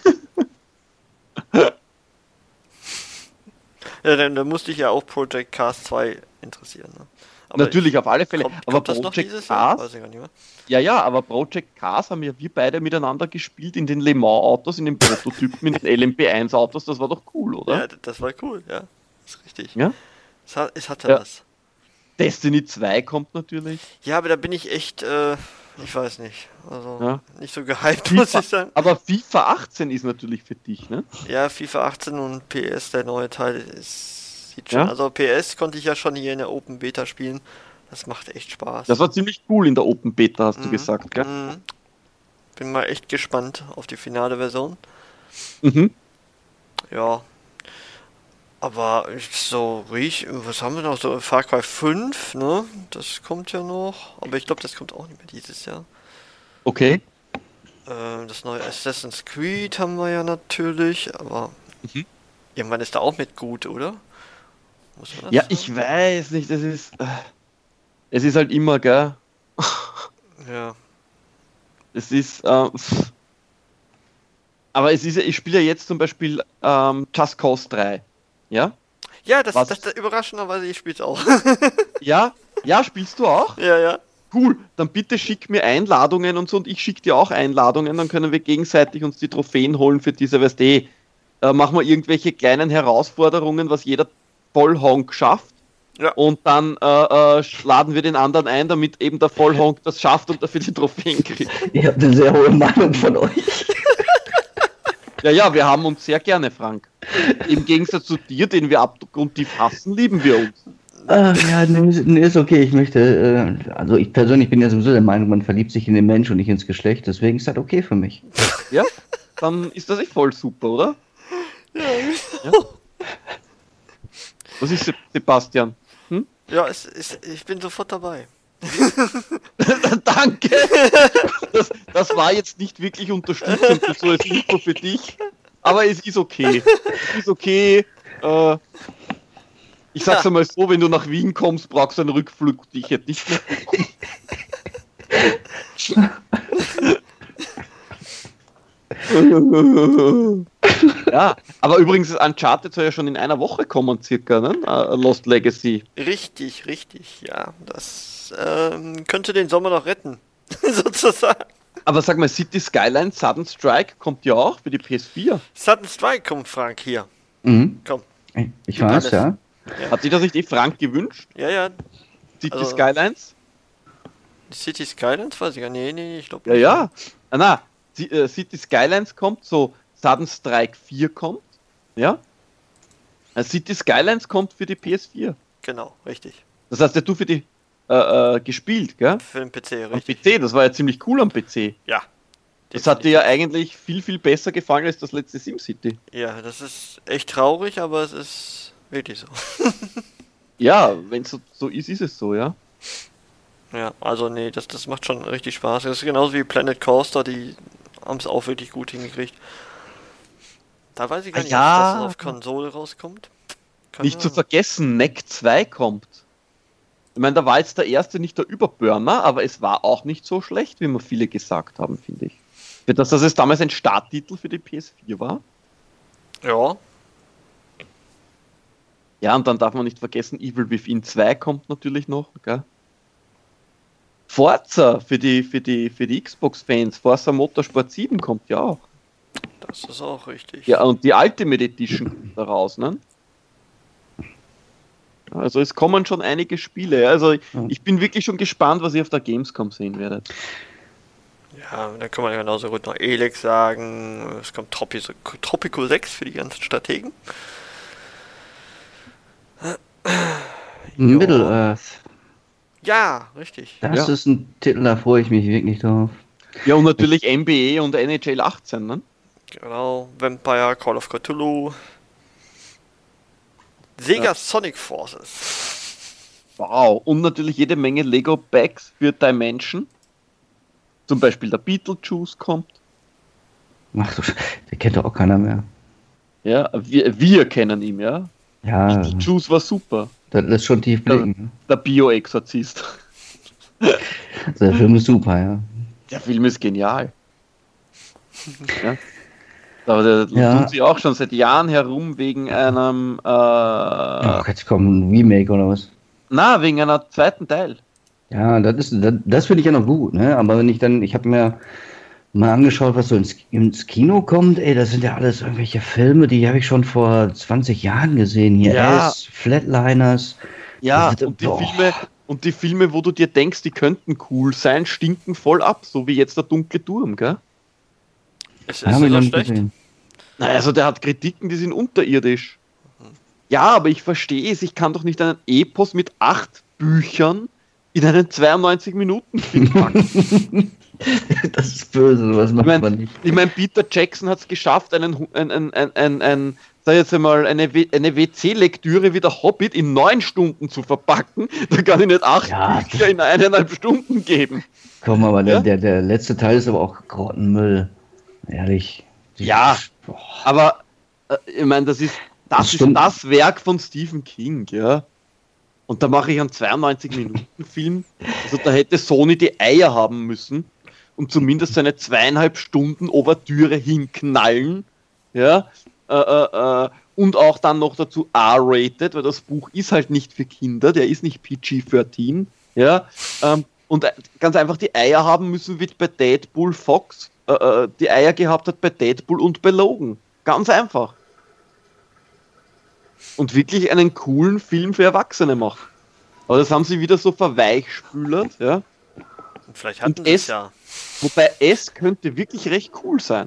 Ja, dann musste ich ja auch Project Cars 2 interessieren. Ne? Aber Natürlich, auf alle Fälle. Aber kommt das noch Project dieses Jahr? Cars, Weiß ich gar nicht mehr. ja, aber Project Cars haben ja wir beide miteinander gespielt in den Le Mans Autos, in den Prototypen, in den LMP1 Autos. Das war doch cool, oder? Ja, das war cool, ja. Das ist richtig. Ja? Es hatte Ja. was. Destiny 2 kommt natürlich. Ja, aber da bin ich echt, ich weiß nicht. Also Ja. nicht so gehypt, muss ich sagen. Aber FIFA 18 ist natürlich für dich, ne? Ja, FIFA 18 und PS, der neue Teil, sieht schon. Ja? Also PS konnte ich ja schon hier in der Open Beta spielen. Das macht echt Spaß. Das war ziemlich cool in der Open Beta, hast du gesagt, gell? Mhm. Bin mal echt gespannt auf die finale Version. Mhm. Ja. Aber so was haben wir noch? So Far Cry 5, ne? Das kommt ja noch. Aber ich glaube, das kommt auch nicht mehr dieses Jahr. Okay. Das neue Assassin's Creed haben wir ja natürlich, aber Mhm. irgendwann ist da auch mit gut, oder? Muss man das Ja, sagen? ich weiß nicht, es ist halt immer, gell? Ja. Es ist, aber es ist, ich spiele ja jetzt zum Beispiel Just Cause 3. Ja? Ja, das Was? überraschenderweise, ich spiel's auch. Ja? Ja, spielst du auch? Ja, ja. Cool, dann bitte schick mir Einladungen und so und ich schicke dir auch Einladungen, dann können wir gegenseitig uns die Trophäen holen für diese, weißt du, machen wir irgendwelche kleinen Herausforderungen, was jeder Vollhonk schafft. Ja. Und dann laden wir den anderen ein, damit eben der Vollhonk das schafft und dafür die Trophäen kriegt. Ihr habt eine sehr hohe Meinung von euch. Ja, wir haben uns sehr gerne, Frank. Im Gegensatz zu dir, den wir abgrundtief hassen, lieben wir uns. Ach, ja, nee, ist okay. Ich möchte, also ich persönlich bin ja sowieso der Meinung, man verliebt sich in den Mensch und nicht ins Geschlecht. Deswegen ist das okay für mich. Ja, dann ist das echt voll super, oder? Ja. Was ist Sebastian? Hm? Ja, ich bin sofort dabei. Danke! Das war jetzt nicht wirklich unterstützend, so als Info für dich. Aber es ist okay. Es ist okay. Ich sag's einmal so, wenn du nach Wien kommst, brauchst du einen Rückflugticket. Nicht mehr. Ja, aber übrigens, Uncharted soll ja schon in einer Woche kommen, circa, ne? Lost Legacy. Richtig, ja. Das könnte den Sommer noch retten, sozusagen. Aber sag mal, City Skylines Sudden Strike kommt ja auch für die PS4. Sudden Strike kommt, Frank, hier. Mhm. Komm. Ich weiß, ja. Hat sich das nicht Frank gewünscht? Ja. City Also- Skylines? City Skylines weiß ich gar nicht. Nee, ich glaube Ja. City Skylines kommt, so Sudden Strike 4 kommt. Ja. City Skylines kommt für die PS4. Genau, richtig. Das heißt, ja, du für die gespielt, gell? Für den PC, Am richtig. PC, das war ja ziemlich cool am PC. Ja. Das hat dir ja eigentlich viel, viel besser gefallen als das letzte SimCity. Ja, das ist echt traurig, aber es ist wirklich so. Ja, wenn es so ist, ist es so, ja. Ja, also nee, das macht schon richtig Spaß. Das ist genauso wie Planet Coaster, die haben es auch wirklich gut hingekriegt. Da weiß ich gar nicht, Ja. ob das auf Konsole rauskommt. Keine Nicht zu Ahnung. vergessen, Neck 2 kommt. Ich meine, da war jetzt der erste nicht der Überburner, aber es war auch nicht so schlecht, wie mir viele gesagt haben, finde ich. Für das, dass es damals ein Starttitel für die PS4 war. Ja, Ja, und dann darf man nicht vergessen, Evil Within 2 kommt natürlich noch, gell? Forza für die Xbox-Fans, Forza Motorsport 7 kommt ja auch. das ist auch richtig. Ja, und die Ultimate Edition kommt da raus, ne? Also es kommen schon einige Spiele. Also ich bin wirklich schon gespannt, was ihr auf der Gamescom sehen werdet. Ja, dann kann man ja genauso gut noch Elex sagen. Es kommt Tropico 6 für die ganzen Strategen. Middle-earth. Ja, richtig. Das Ja. ist ein Titel, da freue ich mich wirklich drauf. Ja, und natürlich NBA und NHL 18, ne? Genau. Vampire, Call of Cthulhu. Sega Sonic Forces. Wow. Und natürlich jede Menge Lego-Bags für Dimension. Zum Beispiel der Beetlejuice kommt. Ach du, der kennt doch auch keiner mehr. Ja, wir kennen ihn, ja. Ja, Beetlejuice war super. das lässt schon tief blicken. Der Bio-Exorzist. Der Film ist super, ja. Der Film ist genial. Ja. Aber der Ja. tun sie auch schon seit Jahren herum wegen einem Oh, jetzt kommt ein Remake oder was? wegen einer zweiten Teil. Ja, das finde ich ja noch gut, ne? Aber wenn ich habe mir mal angeschaut, was so ins Kino kommt, ey, das sind ja alles irgendwelche Filme, die habe ich schon vor 20 Jahren gesehen. Hier Ja. S, Flatliners. Ja, Das ist- und die Filme, wo du dir denkst, die könnten cool sein, stinken voll ab, so wie jetzt der Dunkle Turm, gell? Ist Hab das ich noch so nicht schlecht? gesehen. Na, also der hat Kritiken, die sind unterirdisch. Ja, aber ich verstehe es, ich kann doch nicht einen Epos mit 8 Büchern in einen 92-Minuten-Film packen. Das ist böse, sowas macht man nicht. Ich mein, Peter Jackson hat es geschafft, sag jetzt einmal, eine WC-Lektüre wie der Hobbit in 9 Stunden zu verpacken. Da kann ich nicht 8 Ja. Bücher in 1,5 Stunden geben. Komm, aber Ja? der letzte Teil ist aber auch Grottenmüll. Ehrlich. Ja, aber ich meine, das ist Das stimmt. das Werk von Stephen King, ja. Und da mache ich einen 92-Minuten-Film. Also da hätte Sony die Eier haben müssen und zumindest so eine 2,5 Stunden Ouvertüre hinknallen. Ja, und auch dann noch dazu R-rated, weil das Buch ist halt nicht für Kinder, der ist nicht PG-13. Ja, und ganz einfach die Eier haben müssen, wie bei Deadpool Fox die Eier gehabt hat bei Deadpool und bei Logan. Ganz einfach. Und wirklich einen coolen Film für Erwachsene machen. Aber das haben sie wieder so verweichspülert, ja. Und vielleicht hatten sie es ja. Wobei es könnte wirklich recht cool sein.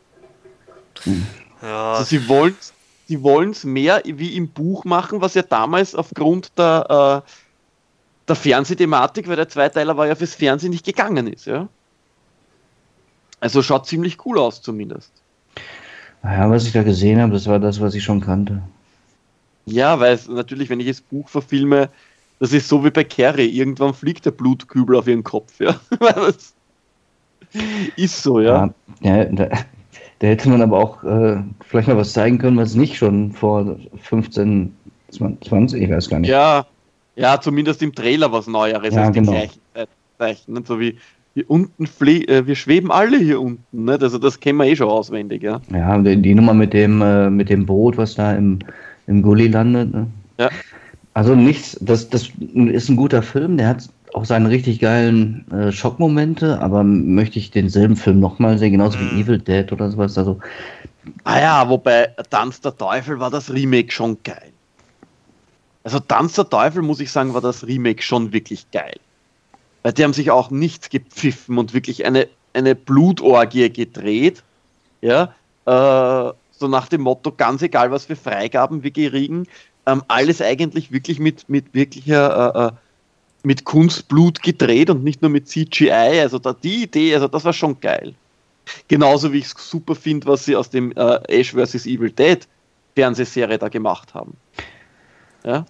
Ja. Also sie wollen es mehr wie im Buch machen, was ja damals aufgrund der Fernsehthematik, weil der Zweiteiler war ja fürs Fernsehen nicht gegangen ist, ja. Also schaut ziemlich cool aus zumindest. Naja, was ich da gesehen habe, das war das, was ich schon kannte. Ja, weil natürlich, wenn ich das Buch verfilme, das ist so wie bei Carrie, irgendwann fliegt der Blutkübel auf ihren Kopf, ja. Das ist so, ja. Ja, da hätte man aber auch vielleicht mal was zeigen können, was nicht schon vor 15, 20, ich weiß gar nicht. Ja, zumindest im Trailer was Neueres Ja, als die genau. Zeichen. So wie hier unten wir schweben alle hier unten, ne? Also das kennen wir eh schon auswendig, ja. Ja, die Nummer mit dem Boot, was da im Gully landet. Ne? Ja. Also nichts, das ist ein guter Film, der hat auch seine richtig geilen Schockmomente, aber möchte ich denselben Film nochmal sehen, genauso wie Evil Dead oder sowas. Also, Ja, wobei Tanz der Teufel war das Remake schon geil. Also Tanz der Teufel, muss ich sagen, war das Remake schon wirklich geil. Weil die haben sich auch nichts gepfiffen und wirklich eine Blutorgie gedreht. Ja, so nach dem Motto, ganz egal, was für Freigaben wir kriegen, alles eigentlich wirklich mit wirklicher mit Kunstblut gedreht und nicht nur mit CGI. Also die Idee, also das war schon geil. Genauso wie ich es super finde, was sie aus dem Ash vs. Evil Dead Fernsehserie da gemacht haben. Ja,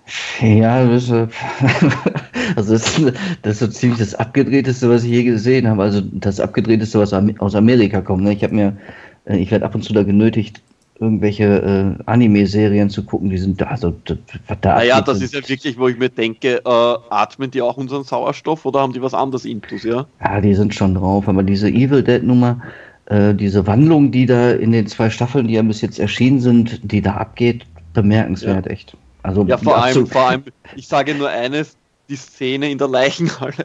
also das ist so ziemlich das Abgedrehteste, was ich je gesehen habe. Also das Abgedrehteste, was aus Amerika kommt. Ne? Ich werde ab und zu da genötigt, irgendwelche Anime-Serien zu gucken, die sind da so naja, das ist ja wirklich, wo ich mir denke, atmen die auch unseren Sauerstoff oder haben die was anderes intus, ja? Ja, die sind schon drauf, aber diese Evil Dead-Nummer, diese Wandlung, die da in den 2 Staffeln, die ja bis jetzt erschienen sind, die da abgeht, bemerkenswert, Ja. echt. Also, Ja, vor allem, ich sage nur eines, die Szene in der Leichenhalle.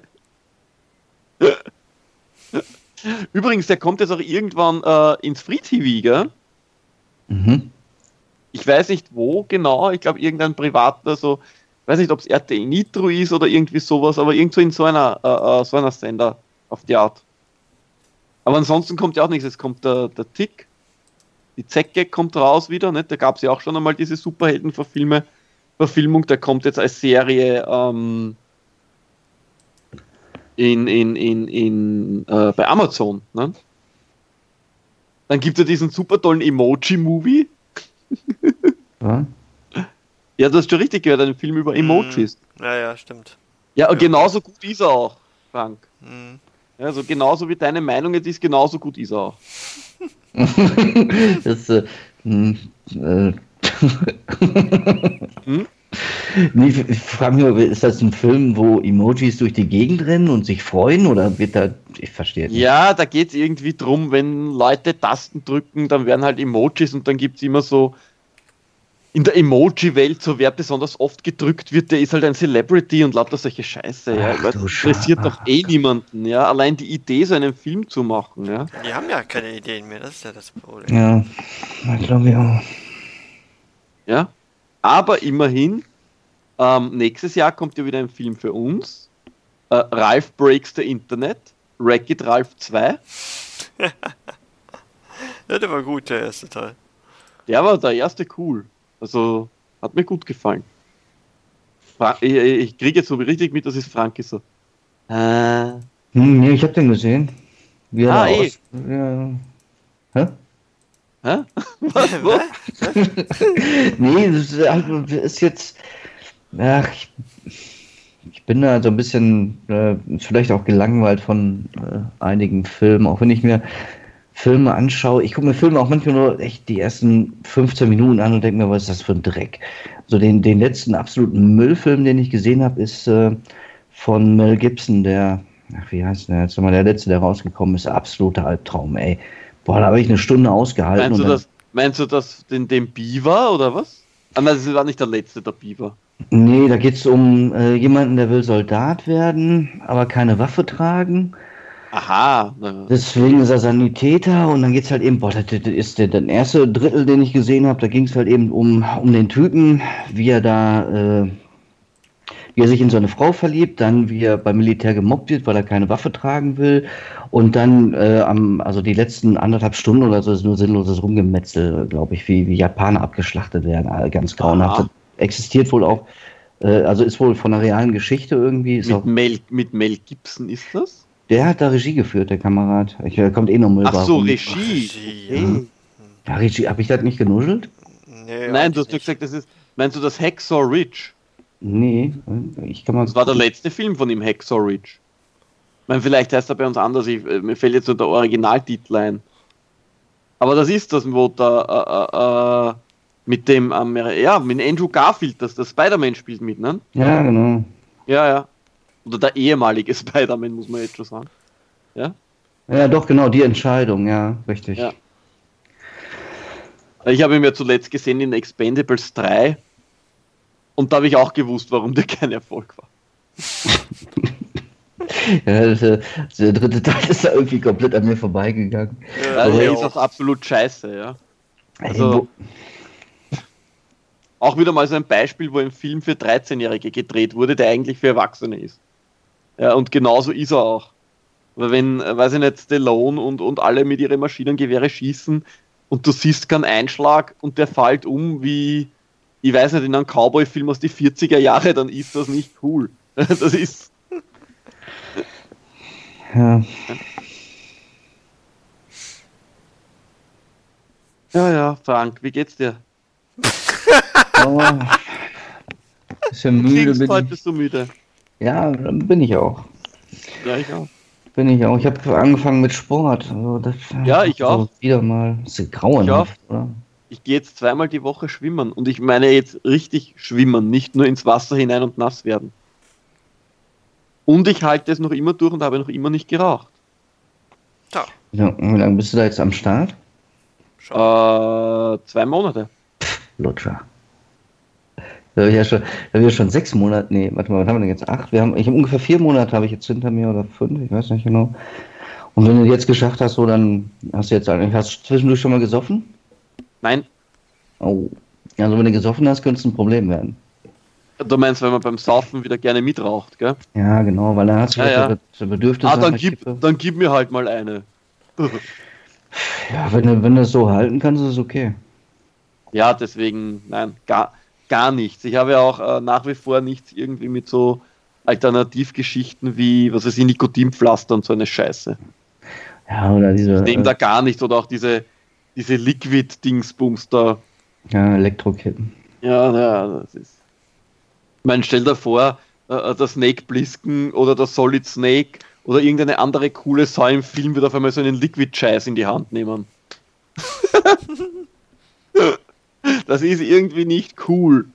Übrigens, der kommt jetzt auch irgendwann ins Free TV, gell? Mhm. Ich weiß nicht wo genau, ich glaube irgendein privater, so, weiß nicht, ob es RTL Nitro ist oder irgendwie sowas, aber irgendwo in so einer Sender auf die Art. Aber ansonsten kommt ja auch nichts, es kommt der Tick, die Zecke kommt raus wieder, nicht? Da gab es ja auch schon einmal diese Superheldenverfilmung, der kommt jetzt als Serie bei Amazon, ne? Dann gibt es ja diesen super tollen Emoji-Movie. Ja. Ja, du hast schon richtig gehört, einen Film über Emojis. Ja, stimmt. Ja, und genauso gut ist er auch, Frank. Mhm. Ja, also genauso wie deine Meinung jetzt ist, genauso gut ist er auch. Nee, ich frage mich, ist das ein Film, wo Emojis durch die Gegend rennen und sich freuen oder wird da, ich verstehe nicht. Ja, da geht es irgendwie drum, wenn Leute Tasten drücken, dann werden halt Emojis und dann gibt es immer so in der Emoji-Welt, so wer besonders oft gedrückt wird, der ist halt ein Celebrity und lauter solche Scheiße. Ja. Ach, Weil du das interessiert doch niemanden. Ja. Allein die Idee, so einen Film zu machen. Ja. Die haben ja keine Ideen mehr, das ist ja das Problem. Ja, ich glaube ja. Ja. Aber immerhin, nächstes Jahr kommt ja wieder ein Film für uns. Ralph Breaks the Internet. Wreck-It Ralph 2. Ja, der war gut, der erste Teil. Der war der erste cool. Also, hat mir gut gefallen. Ich kriege jetzt so richtig mit, dass es Frank ist so. Nee, ich habe den gesehen. Wie er da eh. Ja. Hä? Hä? Was? Nee, das ist jetzt. Ach, ich bin da so ein bisschen vielleicht auch gelangweilt von einigen Filmen, auch wenn ich mir Filme anschaue, ich gucke mir Filme auch manchmal nur echt die ersten 15 Minuten an und denke mir, was ist das für ein Dreck? So den letzten absoluten Müllfilm, den ich gesehen habe, ist von Mel Gibson, wie heißt der jetzt nochmal, der letzte, der rausgekommen ist, absoluter Albtraum, ey. Boah, da habe ich eine Stunde ausgehalten. Meinst du den Beaver oder was? Ah, nein, das war nicht der letzte, der Beaver. Nee, da geht es um jemanden, der will Soldat werden, aber keine Waffe tragen. Aha. Deswegen ist er Sanitäter und dann geht es halt eben, das ist der erste Drittel, den ich gesehen habe, da ging es halt eben um den Typen, wie er sich in so eine Frau verliebt, dann wie er beim Militär gemobbt wird, weil er keine Waffe tragen will und dann also die letzten 1,5 Stunden oder so ist nur sinnloses Rumgemetzel, glaube ich, wie Japaner abgeschlachtet werden, ganz grauenhaft. Das existiert wohl auch, also ist wohl von einer realen Geschichte irgendwie. Mit Mel Gibson ist das? Der hat da Regie geführt, der Kamerad. Der kommt eh noch Müll. Ach so, Regie. Okay. Ja, Regie, habe ich das nicht genuschelt? Nee, nein, du hast ja gesagt, meinst du das Hacksaw Ridge? Nee, das war der letzte Film von ihm, Hacksaw Ridge. Ich meine, vielleicht heißt er bei uns anders, mir fällt jetzt nur der Originaltitel ein. Aber das ist das, wo da mit dem mit Andrew Garfield, das Spider-Man spielt mit, ne? Ja, genau. Ja. Oder der ehemalige Spider-Man, muss man jetzt schon sagen. Ja? Ja, doch, genau, die Entscheidung, ja, richtig. Ja. Ich habe ihn ja zuletzt gesehen in Expendables 3 und da habe ich auch gewusst, warum der kein Erfolg war. Ja, der dritte Teil ist da irgendwie komplett an mir vorbeigegangen. Ja, der ist auch absolut scheiße, ja. Also, auch wieder mal so ein Beispiel, wo ein Film für 13-Jährige gedreht wurde, der eigentlich für Erwachsene ist. Ja, und genauso ist er auch. Weil wenn, weiß ich nicht, Stallone und alle mit ihren Maschinengewehre schießen und du siehst keinen Einschlag und der fällt um wie, ich weiß nicht, in einem Cowboy-Film aus die 40er Jahre, dann ist das nicht cool. Das ist... Ja. Ja, Frank, wie geht's dir? Oh, bisschen müde Heute bist du müde. Ja, bin ich auch. Ja, ich auch. Ich habe angefangen mit Sport. Also ich auch. Wieder mal. Das ist grauenhaft, oder? Ich gehe jetzt 2-mal die Woche schwimmen. Und ich meine jetzt richtig schwimmen, nicht nur ins Wasser hinein und nass werden. Und ich halte es noch immer durch und habe noch immer nicht geraucht. Ja. Ja, wie lange bist du da jetzt am Start? 2 Monate. Lutscher. Da habe ich schon 6 Monate, nee, warte mal, was haben wir denn jetzt? 8? Ich habe ungefähr 4 Monate habe ich jetzt hinter mir oder 5, ich weiß nicht genau. Und wenn du jetzt geschafft hast, so dann hast du zwischendurch schon mal gesoffen? Nein. Oh. Also wenn du gesoffen hast, könnte es ein Problem werden. Du meinst, wenn man beim Saufen wieder gerne mitraucht, gell? Ja, genau, weil dann hast du das Bedürfnis. Dann gib mir halt mal eine. Ja, wenn du es so halten kannst, ist es okay. Ja, deswegen, nein, gar nichts. Ich habe ja auch nach wie vor nichts irgendwie mit so Alternativgeschichten wie, was weiß ich, Nikotinpflaster und so eine Scheiße. Ja, oder diese... Ich nehme da gar nichts, oder auch diese Liquid-Dingsbums da. Ja, Elektrokitten. Ja, das ist... Ich meine, stell dir vor, der Snake Plissken oder der Solid Snake oder irgendeine andere coole Sau im Film wird auf einmal so einen Liquid-Scheiß in die Hand nehmen. Das ist irgendwie nicht cool.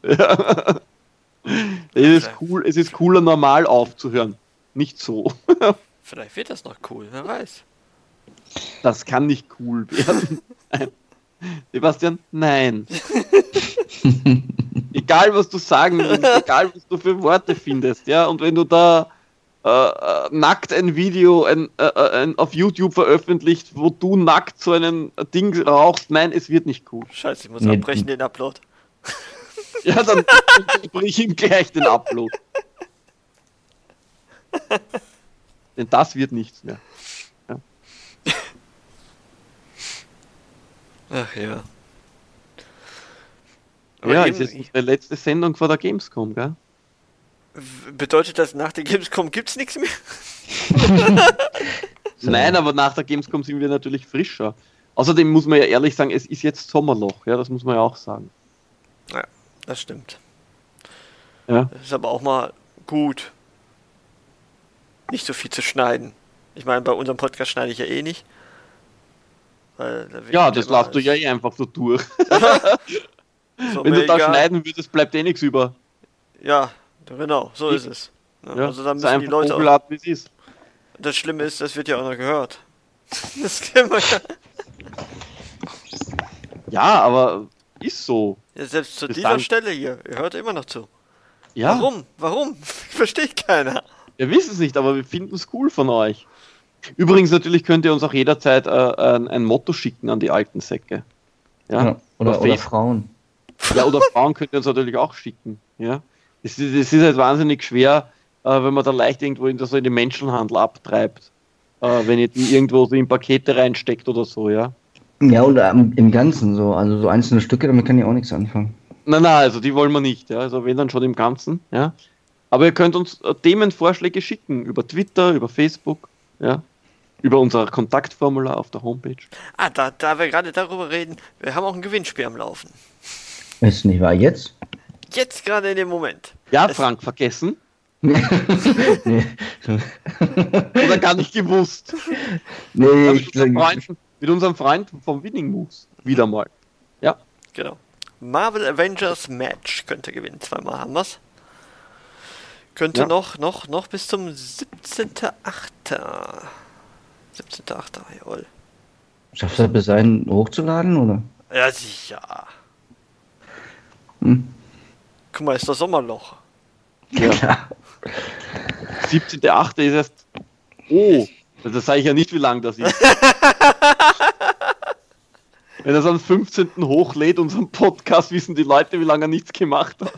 Es ist cooler, normal aufzuhören. Nicht so. Vielleicht wird das noch cool, wer weiß. Das kann nicht cool werden. Nein. Sebastian, nein. Egal, was du sagen willst, egal, was du für Worte findest, ja, und wenn du da nackt ein Video auf YouTube veröffentlicht, wo du nackt so einen Ding rauchst, nein, es wird nicht cool. Scheiße, ich muss abbrechen den Upload. Ja, dann brich ihm gleich den Upload. Denn das wird nichts mehr. Ja. Ach ja. Ja, ist jetzt unsere letzte Sendung vor der Gamescom, gell? Bedeutet das, nach der Gamescom gibt's nichts mehr? Nein, aber nach der Gamescom sind wir natürlich frischer. Außerdem muss man ja ehrlich sagen, es ist jetzt Sommerloch, ja, das muss man ja auch sagen. Ja, das stimmt. Ja. Das ist aber auch mal gut, nicht so viel zu schneiden. Ich meine, bei unserem Podcast schneide ich ja eh nicht. Weil da wird Ja, das immer lässt du ja alles- eh einfach so durch. So, Wenn mir du da egal. schneiden würdest, bleibt eh nichts über. Ja, genau, so ist es. Ja, Ja, also da ist müssen die einfach Leute auch. Vogelart, wie es ist. Das Schlimme ist, das wird ja auch noch gehört. Das kennen wir ja. Ja, aber ist so. Ja, selbst zu Bis dieser dann. Stelle hier, ihr hört immer noch zu. Ja, Warum? Warum? Versteht keiner. wir wissen es nicht, aber wir finden es cool von euch. Übrigens, natürlich könnt ihr uns auch jederzeit ein Motto schicken an die alten Säcke. Ja, Ja. Oder Facebook. Frauen. Ja, oder Frauen könnt ihr uns natürlich auch schicken. Ja, es ist halt wahnsinnig schwer, wenn man da leicht irgendwo so in den Menschenhandel abtreibt. Wenn ihr die irgendwo so in Pakete reinsteckt oder so, ja. Ja, und im Ganzen so. Also so einzelne Stücke, damit kann ich auch nichts anfangen. Nein, also die wollen wir nicht, ja. Also wenn dann schon im Ganzen, ja. Aber ihr könnt uns Themenvorschläge schicken über Twitter, über Facebook, ja. Über unser Kontaktformular auf der Homepage. Ah, da wir gerade darüber reden, wir haben auch ein Gewinnspiel am Laufen. Ist nicht wahr jetzt? Jetzt gerade in dem Moment. Ja, Es- Frank, vergessen? nee. Oder gar nicht gewusst? Nee, Ja, ich, mit unserem Freund vom Winning Moves. Wieder mal. Ja. Genau. Marvel Avengers Match könnte gewinnen. Zweimal haben wir's. Könnte Ja. noch bis zum 17.8. 17.8. Jawohl. schaffst du das bis dahin hochzuladen, oder? Ja, sicher. Hm. Guck mal, ist das Sommerloch. Ja. 17.8. ist erst. Oh, das sage ich ja nicht, wie lang das ist. Wenn er es am 15. hochlädt, unseren Podcast, wissen die Leute, wie lange er nichts gemacht hat.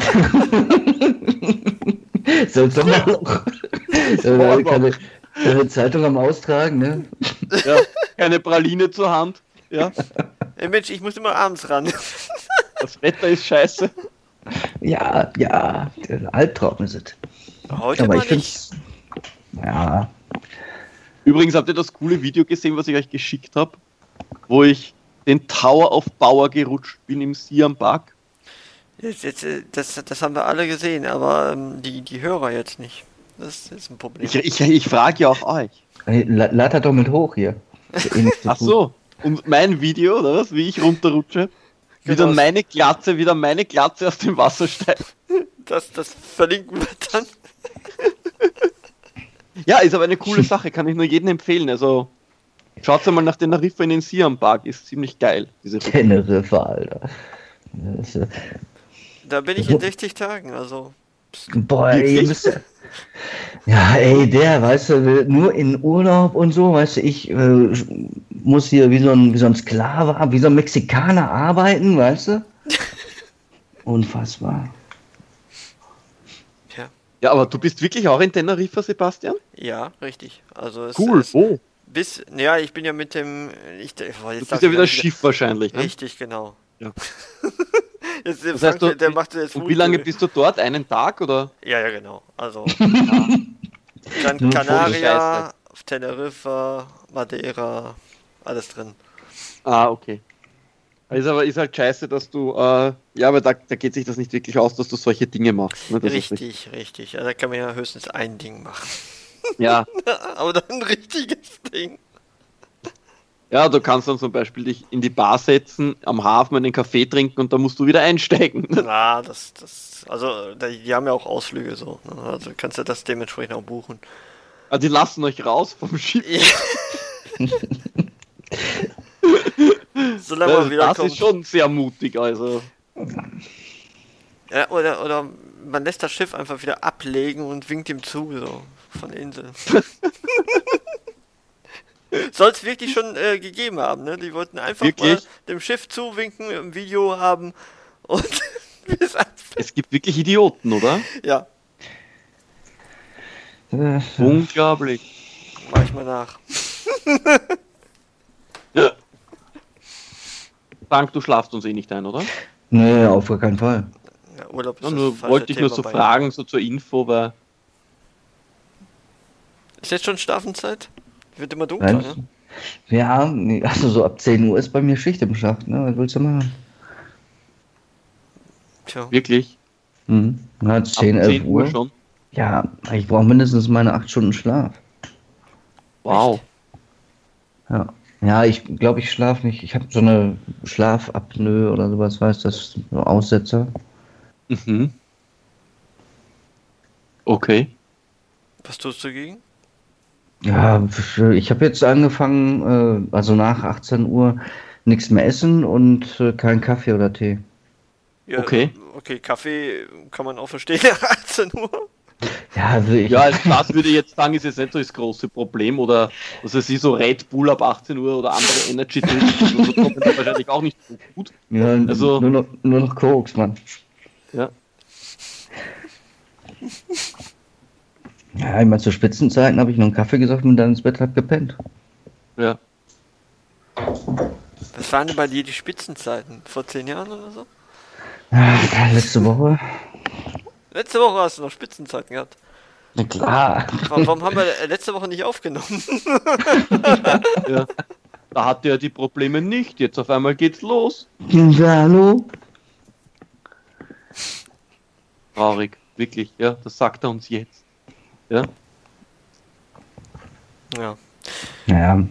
So ein Sommerloch. Keine Zeitung am Austragen, ne? Ja, keine Praline zur Hand. Ja, Ey Mensch, ich muss immer abends ran. das Wetter ist scheiße. Ja, der Albtraum ist es. Heute Aber mal ich nicht. find's. Ja. Übrigens, habt ihr das coole Video gesehen, was ich euch geschickt habe? Wo ich den Tower of Power gerutscht bin im Siam Park. Das haben wir alle gesehen, aber die Hörer jetzt nicht. Das ist ein Problem. Ich frage ja auch euch. Hey, lad das doch mit hoch hier. Ach so, und mein Video, oder was? Wie ich runterrutsche? Wie Genau. dann meine Glatze aus dem Wasser steigt. Das verlinken wir dann. Ja, ist aber eine coole Sache, kann ich nur jedem empfehlen. Also, schaut mal nach Teneriffa in den Siam Park, ist ziemlich geil. Diese Teneriffa, Alter. Das ist, Da bin ich in 60 Tagen, also. boah, ey, ihr Wirklich? müsst ja, ey, weißt du, will nur in Urlaub und so, weißt du, ich muss hier wie so ein Sklave, wie so ein Mexikaner arbeiten, weißt du? Unfassbar. Ja, Ja, aber du bist wirklich auch in Teneriffa, Sebastian? ja, richtig. Also es Cool, ist wo? ja, ich bin ja mit dem. Boah, Du jetzt darf bist ja ich gar wieder nicht Schiff wahrscheinlich, ne? Richtig, genau. Ja. Jetzt, der Das heißt, Frank, der macht jetzt und wie lange bist du dort? Einen Tag oder? Ja, genau. Also Ja. Gran Nur Canaria, Scheiße. auf Teneriffa, Madeira, alles drin. Ah, okay. Ist halt scheiße, dass du, ja, aber da geht sich das nicht wirklich aus, dass du solche Dinge machst. Ne? Das ist Richtig. Ja, da kann man ja höchstens ein Ding machen. ja. Aber dann ein richtiges Ding. Ja, du kannst dann zum Beispiel dich in die Bar setzen, am Hafen einen Kaffee trinken und dann musst du wieder einsteigen. Na, also die haben ja auch Ausflüge so. Ne? Also kannst du das dementsprechend auch buchen. Aber die lassen euch raus vom Schiff. Solange man wieder Das kommt. ist schon sehr mutig, also. Ja, oder man lässt das Schiff einfach wieder ablegen und winkt ihm zu, so von der Insel. Soll es wirklich schon gegeben haben, ne? Die wollten einfach Wirklich? mal dem Schiff zuwinken, im Video haben und bis Es gibt wirklich Idioten, oder? ja, Unglaublich. mach ich mal nach. Ja. Frank, du schlafst uns eh nicht ein, oder? Nee, auf gar keinen Fall. Ja, Urlaub ist Ja, das nur falsche wollte ich nur Thema so bei- fragen, so zur Info, weil. Ist jetzt schon Schlafenszeit? Wird immer dunkler, Nein. ne? Ja, nee, also so ab 10 Uhr ist bei mir Schicht im Schacht, ne? Was willst du machen? Tja. Wirklich? Mhm. Ja, 10, Ab 11 Uhr. schon? Ja, ich brauche mindestens meine 8 Stunden Schlaf. Wow. Ja. Ja, ich glaube, ich schlafe nicht. Ich habe so eine Schlafapnoe oder sowas, heißt das, so Aussetzer. Mhm. Okay. Was tust du dagegen? Ja, ich habe jetzt angefangen, also nach 18 Uhr nichts mehr essen und kein Kaffee oder Tee. Ja, Okay. Okay, Kaffee kann man auch verstehen nach 18 Uhr. Ja, also ich, Ja, also das würde ich jetzt sagen, ist jetzt nicht so das große Problem. Oder was weiß ich, so Red Bull ab 18 Uhr oder andere Energy Drinks, so kommen da wahrscheinlich auch nicht so gut. ja, Also- nur noch Koks, Mann. Ja. Ja, einmal zu Spitzenzeiten habe ich noch einen Kaffee gesoffen und dann ins Bett hab gepennt. Ja. Was waren denn bei dir die Spitzenzeiten? Vor 10 Jahren oder so? Letzte Woche? Letzte Woche hast du noch Spitzenzeiten gehabt. Na klar. Warum haben wir letzte Woche nicht aufgenommen? Ja. Da hatte er die Probleme nicht. Jetzt auf einmal geht's los. Hallo? Traurig. Wirklich, ja. Das sagt er uns jetzt. Ja. Ja. Ja,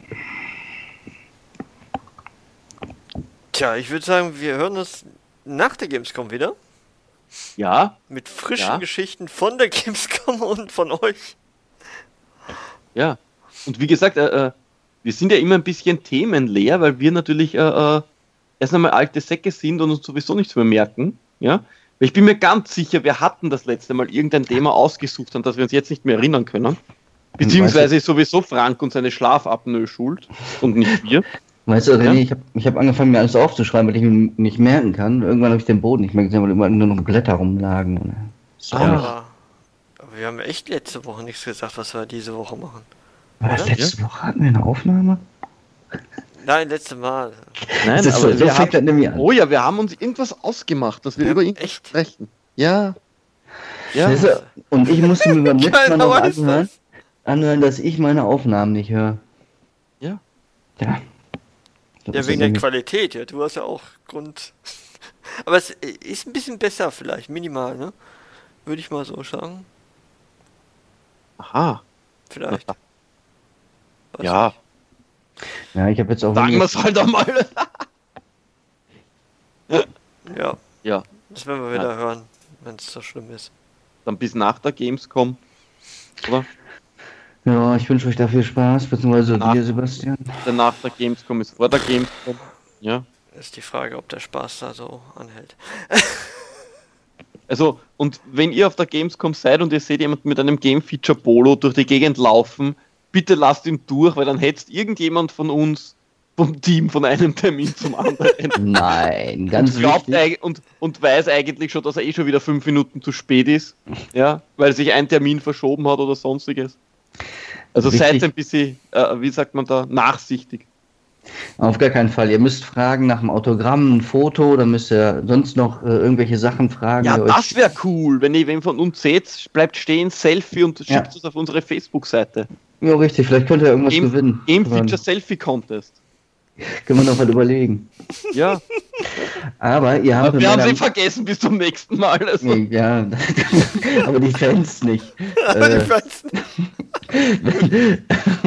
Tja, ich würde sagen, wir hören uns nach der Gamescom wieder. Ja. Mit frischen Ja. Geschichten von der Gamescom und von euch. Ja. Und wie gesagt, wir sind ja immer ein bisschen themenleer, weil wir natürlich erst einmal alte Säcke sind und uns sowieso nichts mehr merken. Ja. Weil ich bin mir ganz sicher, wir hatten das letzte Mal irgendein Thema ausgesucht, an das wir uns jetzt nicht mehr erinnern können. Beziehungsweise ist sowieso Frank und seine Schlafapnoe schuld und nicht wir. weißt du, René, Ja. ich hab angefangen, mir alles aufzuschreiben, weil ich mir nicht merken kann. Irgendwann habe ich den Boden nicht mehr gesehen, weil überall nur noch Blätter rumlagen. Aber wir haben echt letzte Woche nichts gesagt, was wir diese Woche machen. War das Oder? letzte Woche? Hatten wir eine Aufnahme? Nein, letzte Mal. Nein, Das ist aber so wir fängt das haben, nämlich an. oh ja, wir haben uns irgendwas ausgemacht, dass wir Ja, über irgendwas echt? sprechen. Ja. Ja. Weißt du, und ich musste mir beim letzten Mal Keiner noch weiß anhören, dass ich meine Aufnahmen nicht höre. Ja. Ja. Das Ja, ist wegen der irgendwie- Qualität, ja. Du hast ja auch Grund. Aber es ist ein bisschen besser vielleicht, minimal, ne? Würde ich mal so sagen. Aha. Vielleicht. Weiß Ja. Ja, ich habe jetzt auch Sagen wir es halt einmal. nicht. Ja, Ja. das werden wir wieder hören, wenn es so schlimm ist. Dann bis nach der Gamescom. Oder? Ja, ich wünsche euch da viel Spaß, beziehungsweise Nach- dir, Sebastian. Denn nach der Gamescom ist vor der Gamescom. Ja. Ist die Frage, ob der Spaß da so anhält. Also, und wenn ihr auf der Gamescom seid und ihr seht jemanden mit einem Game Feature Polo durch die Gegend laufen, bitte lasst ihn durch, weil dann hetzt irgendjemand von uns vom Team von einem Termin zum anderen. Nein, ganz Glaubt wichtig. und weiß eigentlich schon, dass er schon wieder 5 Minuten zu spät ist, ja, weil sich ein Termin verschoben hat oder sonstiges. Also seid Wichtig. ein bisschen, wie sagt man da, nachsichtig. Auf gar keinen Fall. Ihr müsst fragen nach einem Autogramm, ein Foto, dann müsst ihr sonst noch irgendwelche Sachen fragen. Ja, die das wäre cool, wenn ihr wen von uns seht, bleibt stehen, Selfie und Ja. schickt es auf unsere Facebook-Seite. Ja, richtig, vielleicht könnt ihr irgendwas Game, gewinnen. Game Aber Feature Selfie Contest. können wir noch was überlegen. Ja, Aber ihr habt wir haben sie vergessen bis zum nächsten Mal. Also. ja, aber die Fans nicht. Ich weiß nicht.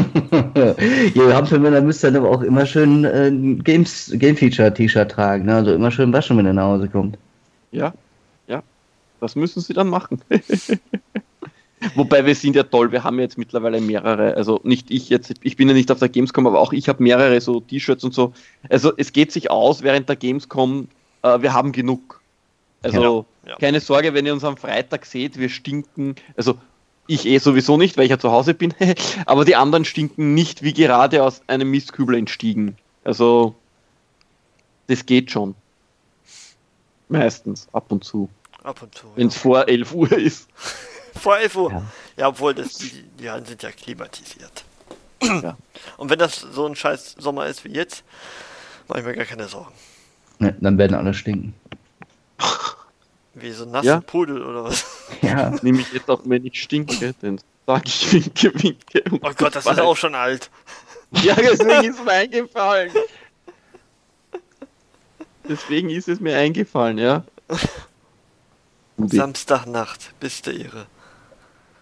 Ihr habt für Männer müsst dann aber auch immer schön ein Game Feature T-Shirt tragen, ne? Also immer schön waschen, wenn ihr nach Hause kommt. Ja, das müssen sie dann machen. Wobei wir sind ja toll, wir haben jetzt mittlerweile mehrere, also nicht ich jetzt, ich bin ja nicht auf der Gamescom, aber auch ich habe mehrere so T-Shirts und so. Also es geht sich aus während der Gamescom, wir haben genug. Also Ja. keine Sorge, wenn ihr uns am Freitag seht, wir stinken, also ich sowieso nicht, weil ich ja zu Hause bin, aber die anderen stinken nicht wie gerade aus einem Mistkübel entstiegen. Also das geht schon. Meistens, ab und zu. Ab und zu. Wenn es vor 11 Uhr ist. Vor 11 Uhr. Ja. Ja, obwohl die Hallen sind ja klimatisiert. Ja. Und wenn das so ein scheiß Sommer ist wie jetzt, mache ich mir gar keine Sorgen. Ne, dann werden alle stinken. Wie so ein nasser Ja. Pudel oder was. Ja. Nehme ich jetzt auch, wenn ich stinke, dann sage ich winke, winke. und Oh Gott, das ist goodbye. auch schon alt. Ja, deswegen ist mir eingefallen. Deswegen ist es mir eingefallen, ja. Samstagnacht, bist du irre.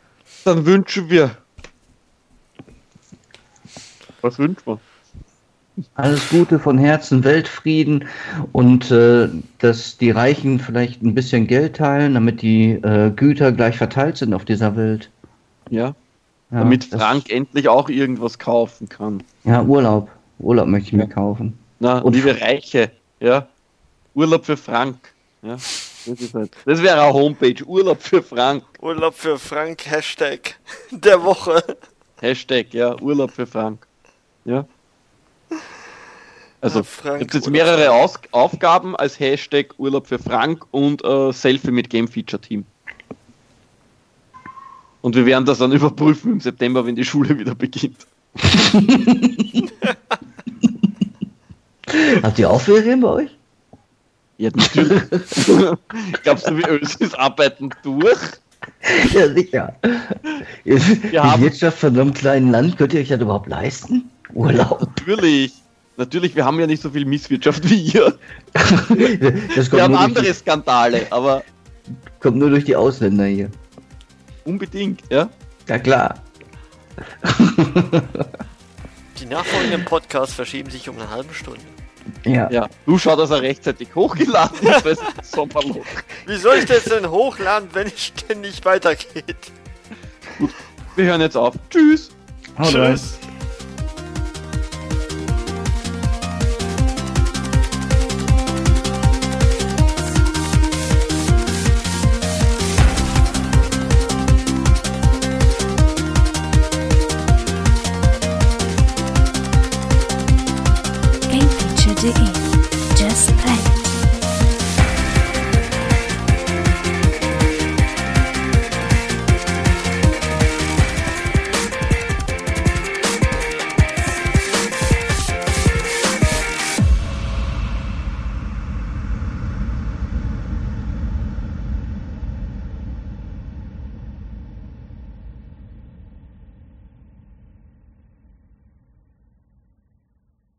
Dann wünschen wir. Was wünschen wir? Alles Gute von Herzen, Weltfrieden und dass die Reichen vielleicht ein bisschen Geld teilen, damit die Güter gleich verteilt sind auf dieser Welt. Ja. Ja, Damit Frank endlich auch irgendwas kaufen kann. Ja, Urlaub. Urlaub möchte ich mir kaufen. Na, Und liebe Reiche, ja. Urlaub für Frank. Ja, das wäre eine Homepage. Urlaub für Frank. Urlaub für Frank, Hashtag der Woche. Hashtag, ja, Urlaub für Frank. Ja. Also, Frank, gibt jetzt Urlaub mehrere Aufgaben als Hashtag Urlaub für Frank und Selfie mit Game Feature Team. Und wir werden das dann überprüfen im September, wenn die Schule wieder beginnt. Habt ihr auch Ferien bei euch? Ja, natürlich. Glaubst du, wir Ösis arbeiten durch? Ja, sicher. Die haben- Wirtschaft von so einem kleinen Land, könnt ihr euch das überhaupt leisten? Urlaub. Natürlich, wir haben ja nicht so viel Misswirtschaft wie ihr. Das Wir kommt haben nur, andere Skandale, aber kommt nur durch die Ausländer hier. unbedingt, ja. Ja, klar. Die nachfolgenden Podcasts verschieben sich um eine halbe Stunde. Ja. Ja, du schau, dass er rechtzeitig hochgeladen ist, weil es ist Sommerloch. Wie soll ich das denn hochladen, wenn es ständig weitergeht? Wir hören jetzt auf. Tschüss. Haut rein. Tschüss. GameFeature.de. Just play it.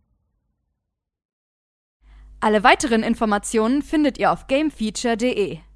Alle weiteren Informationen findet ihr auf GameFeature.de.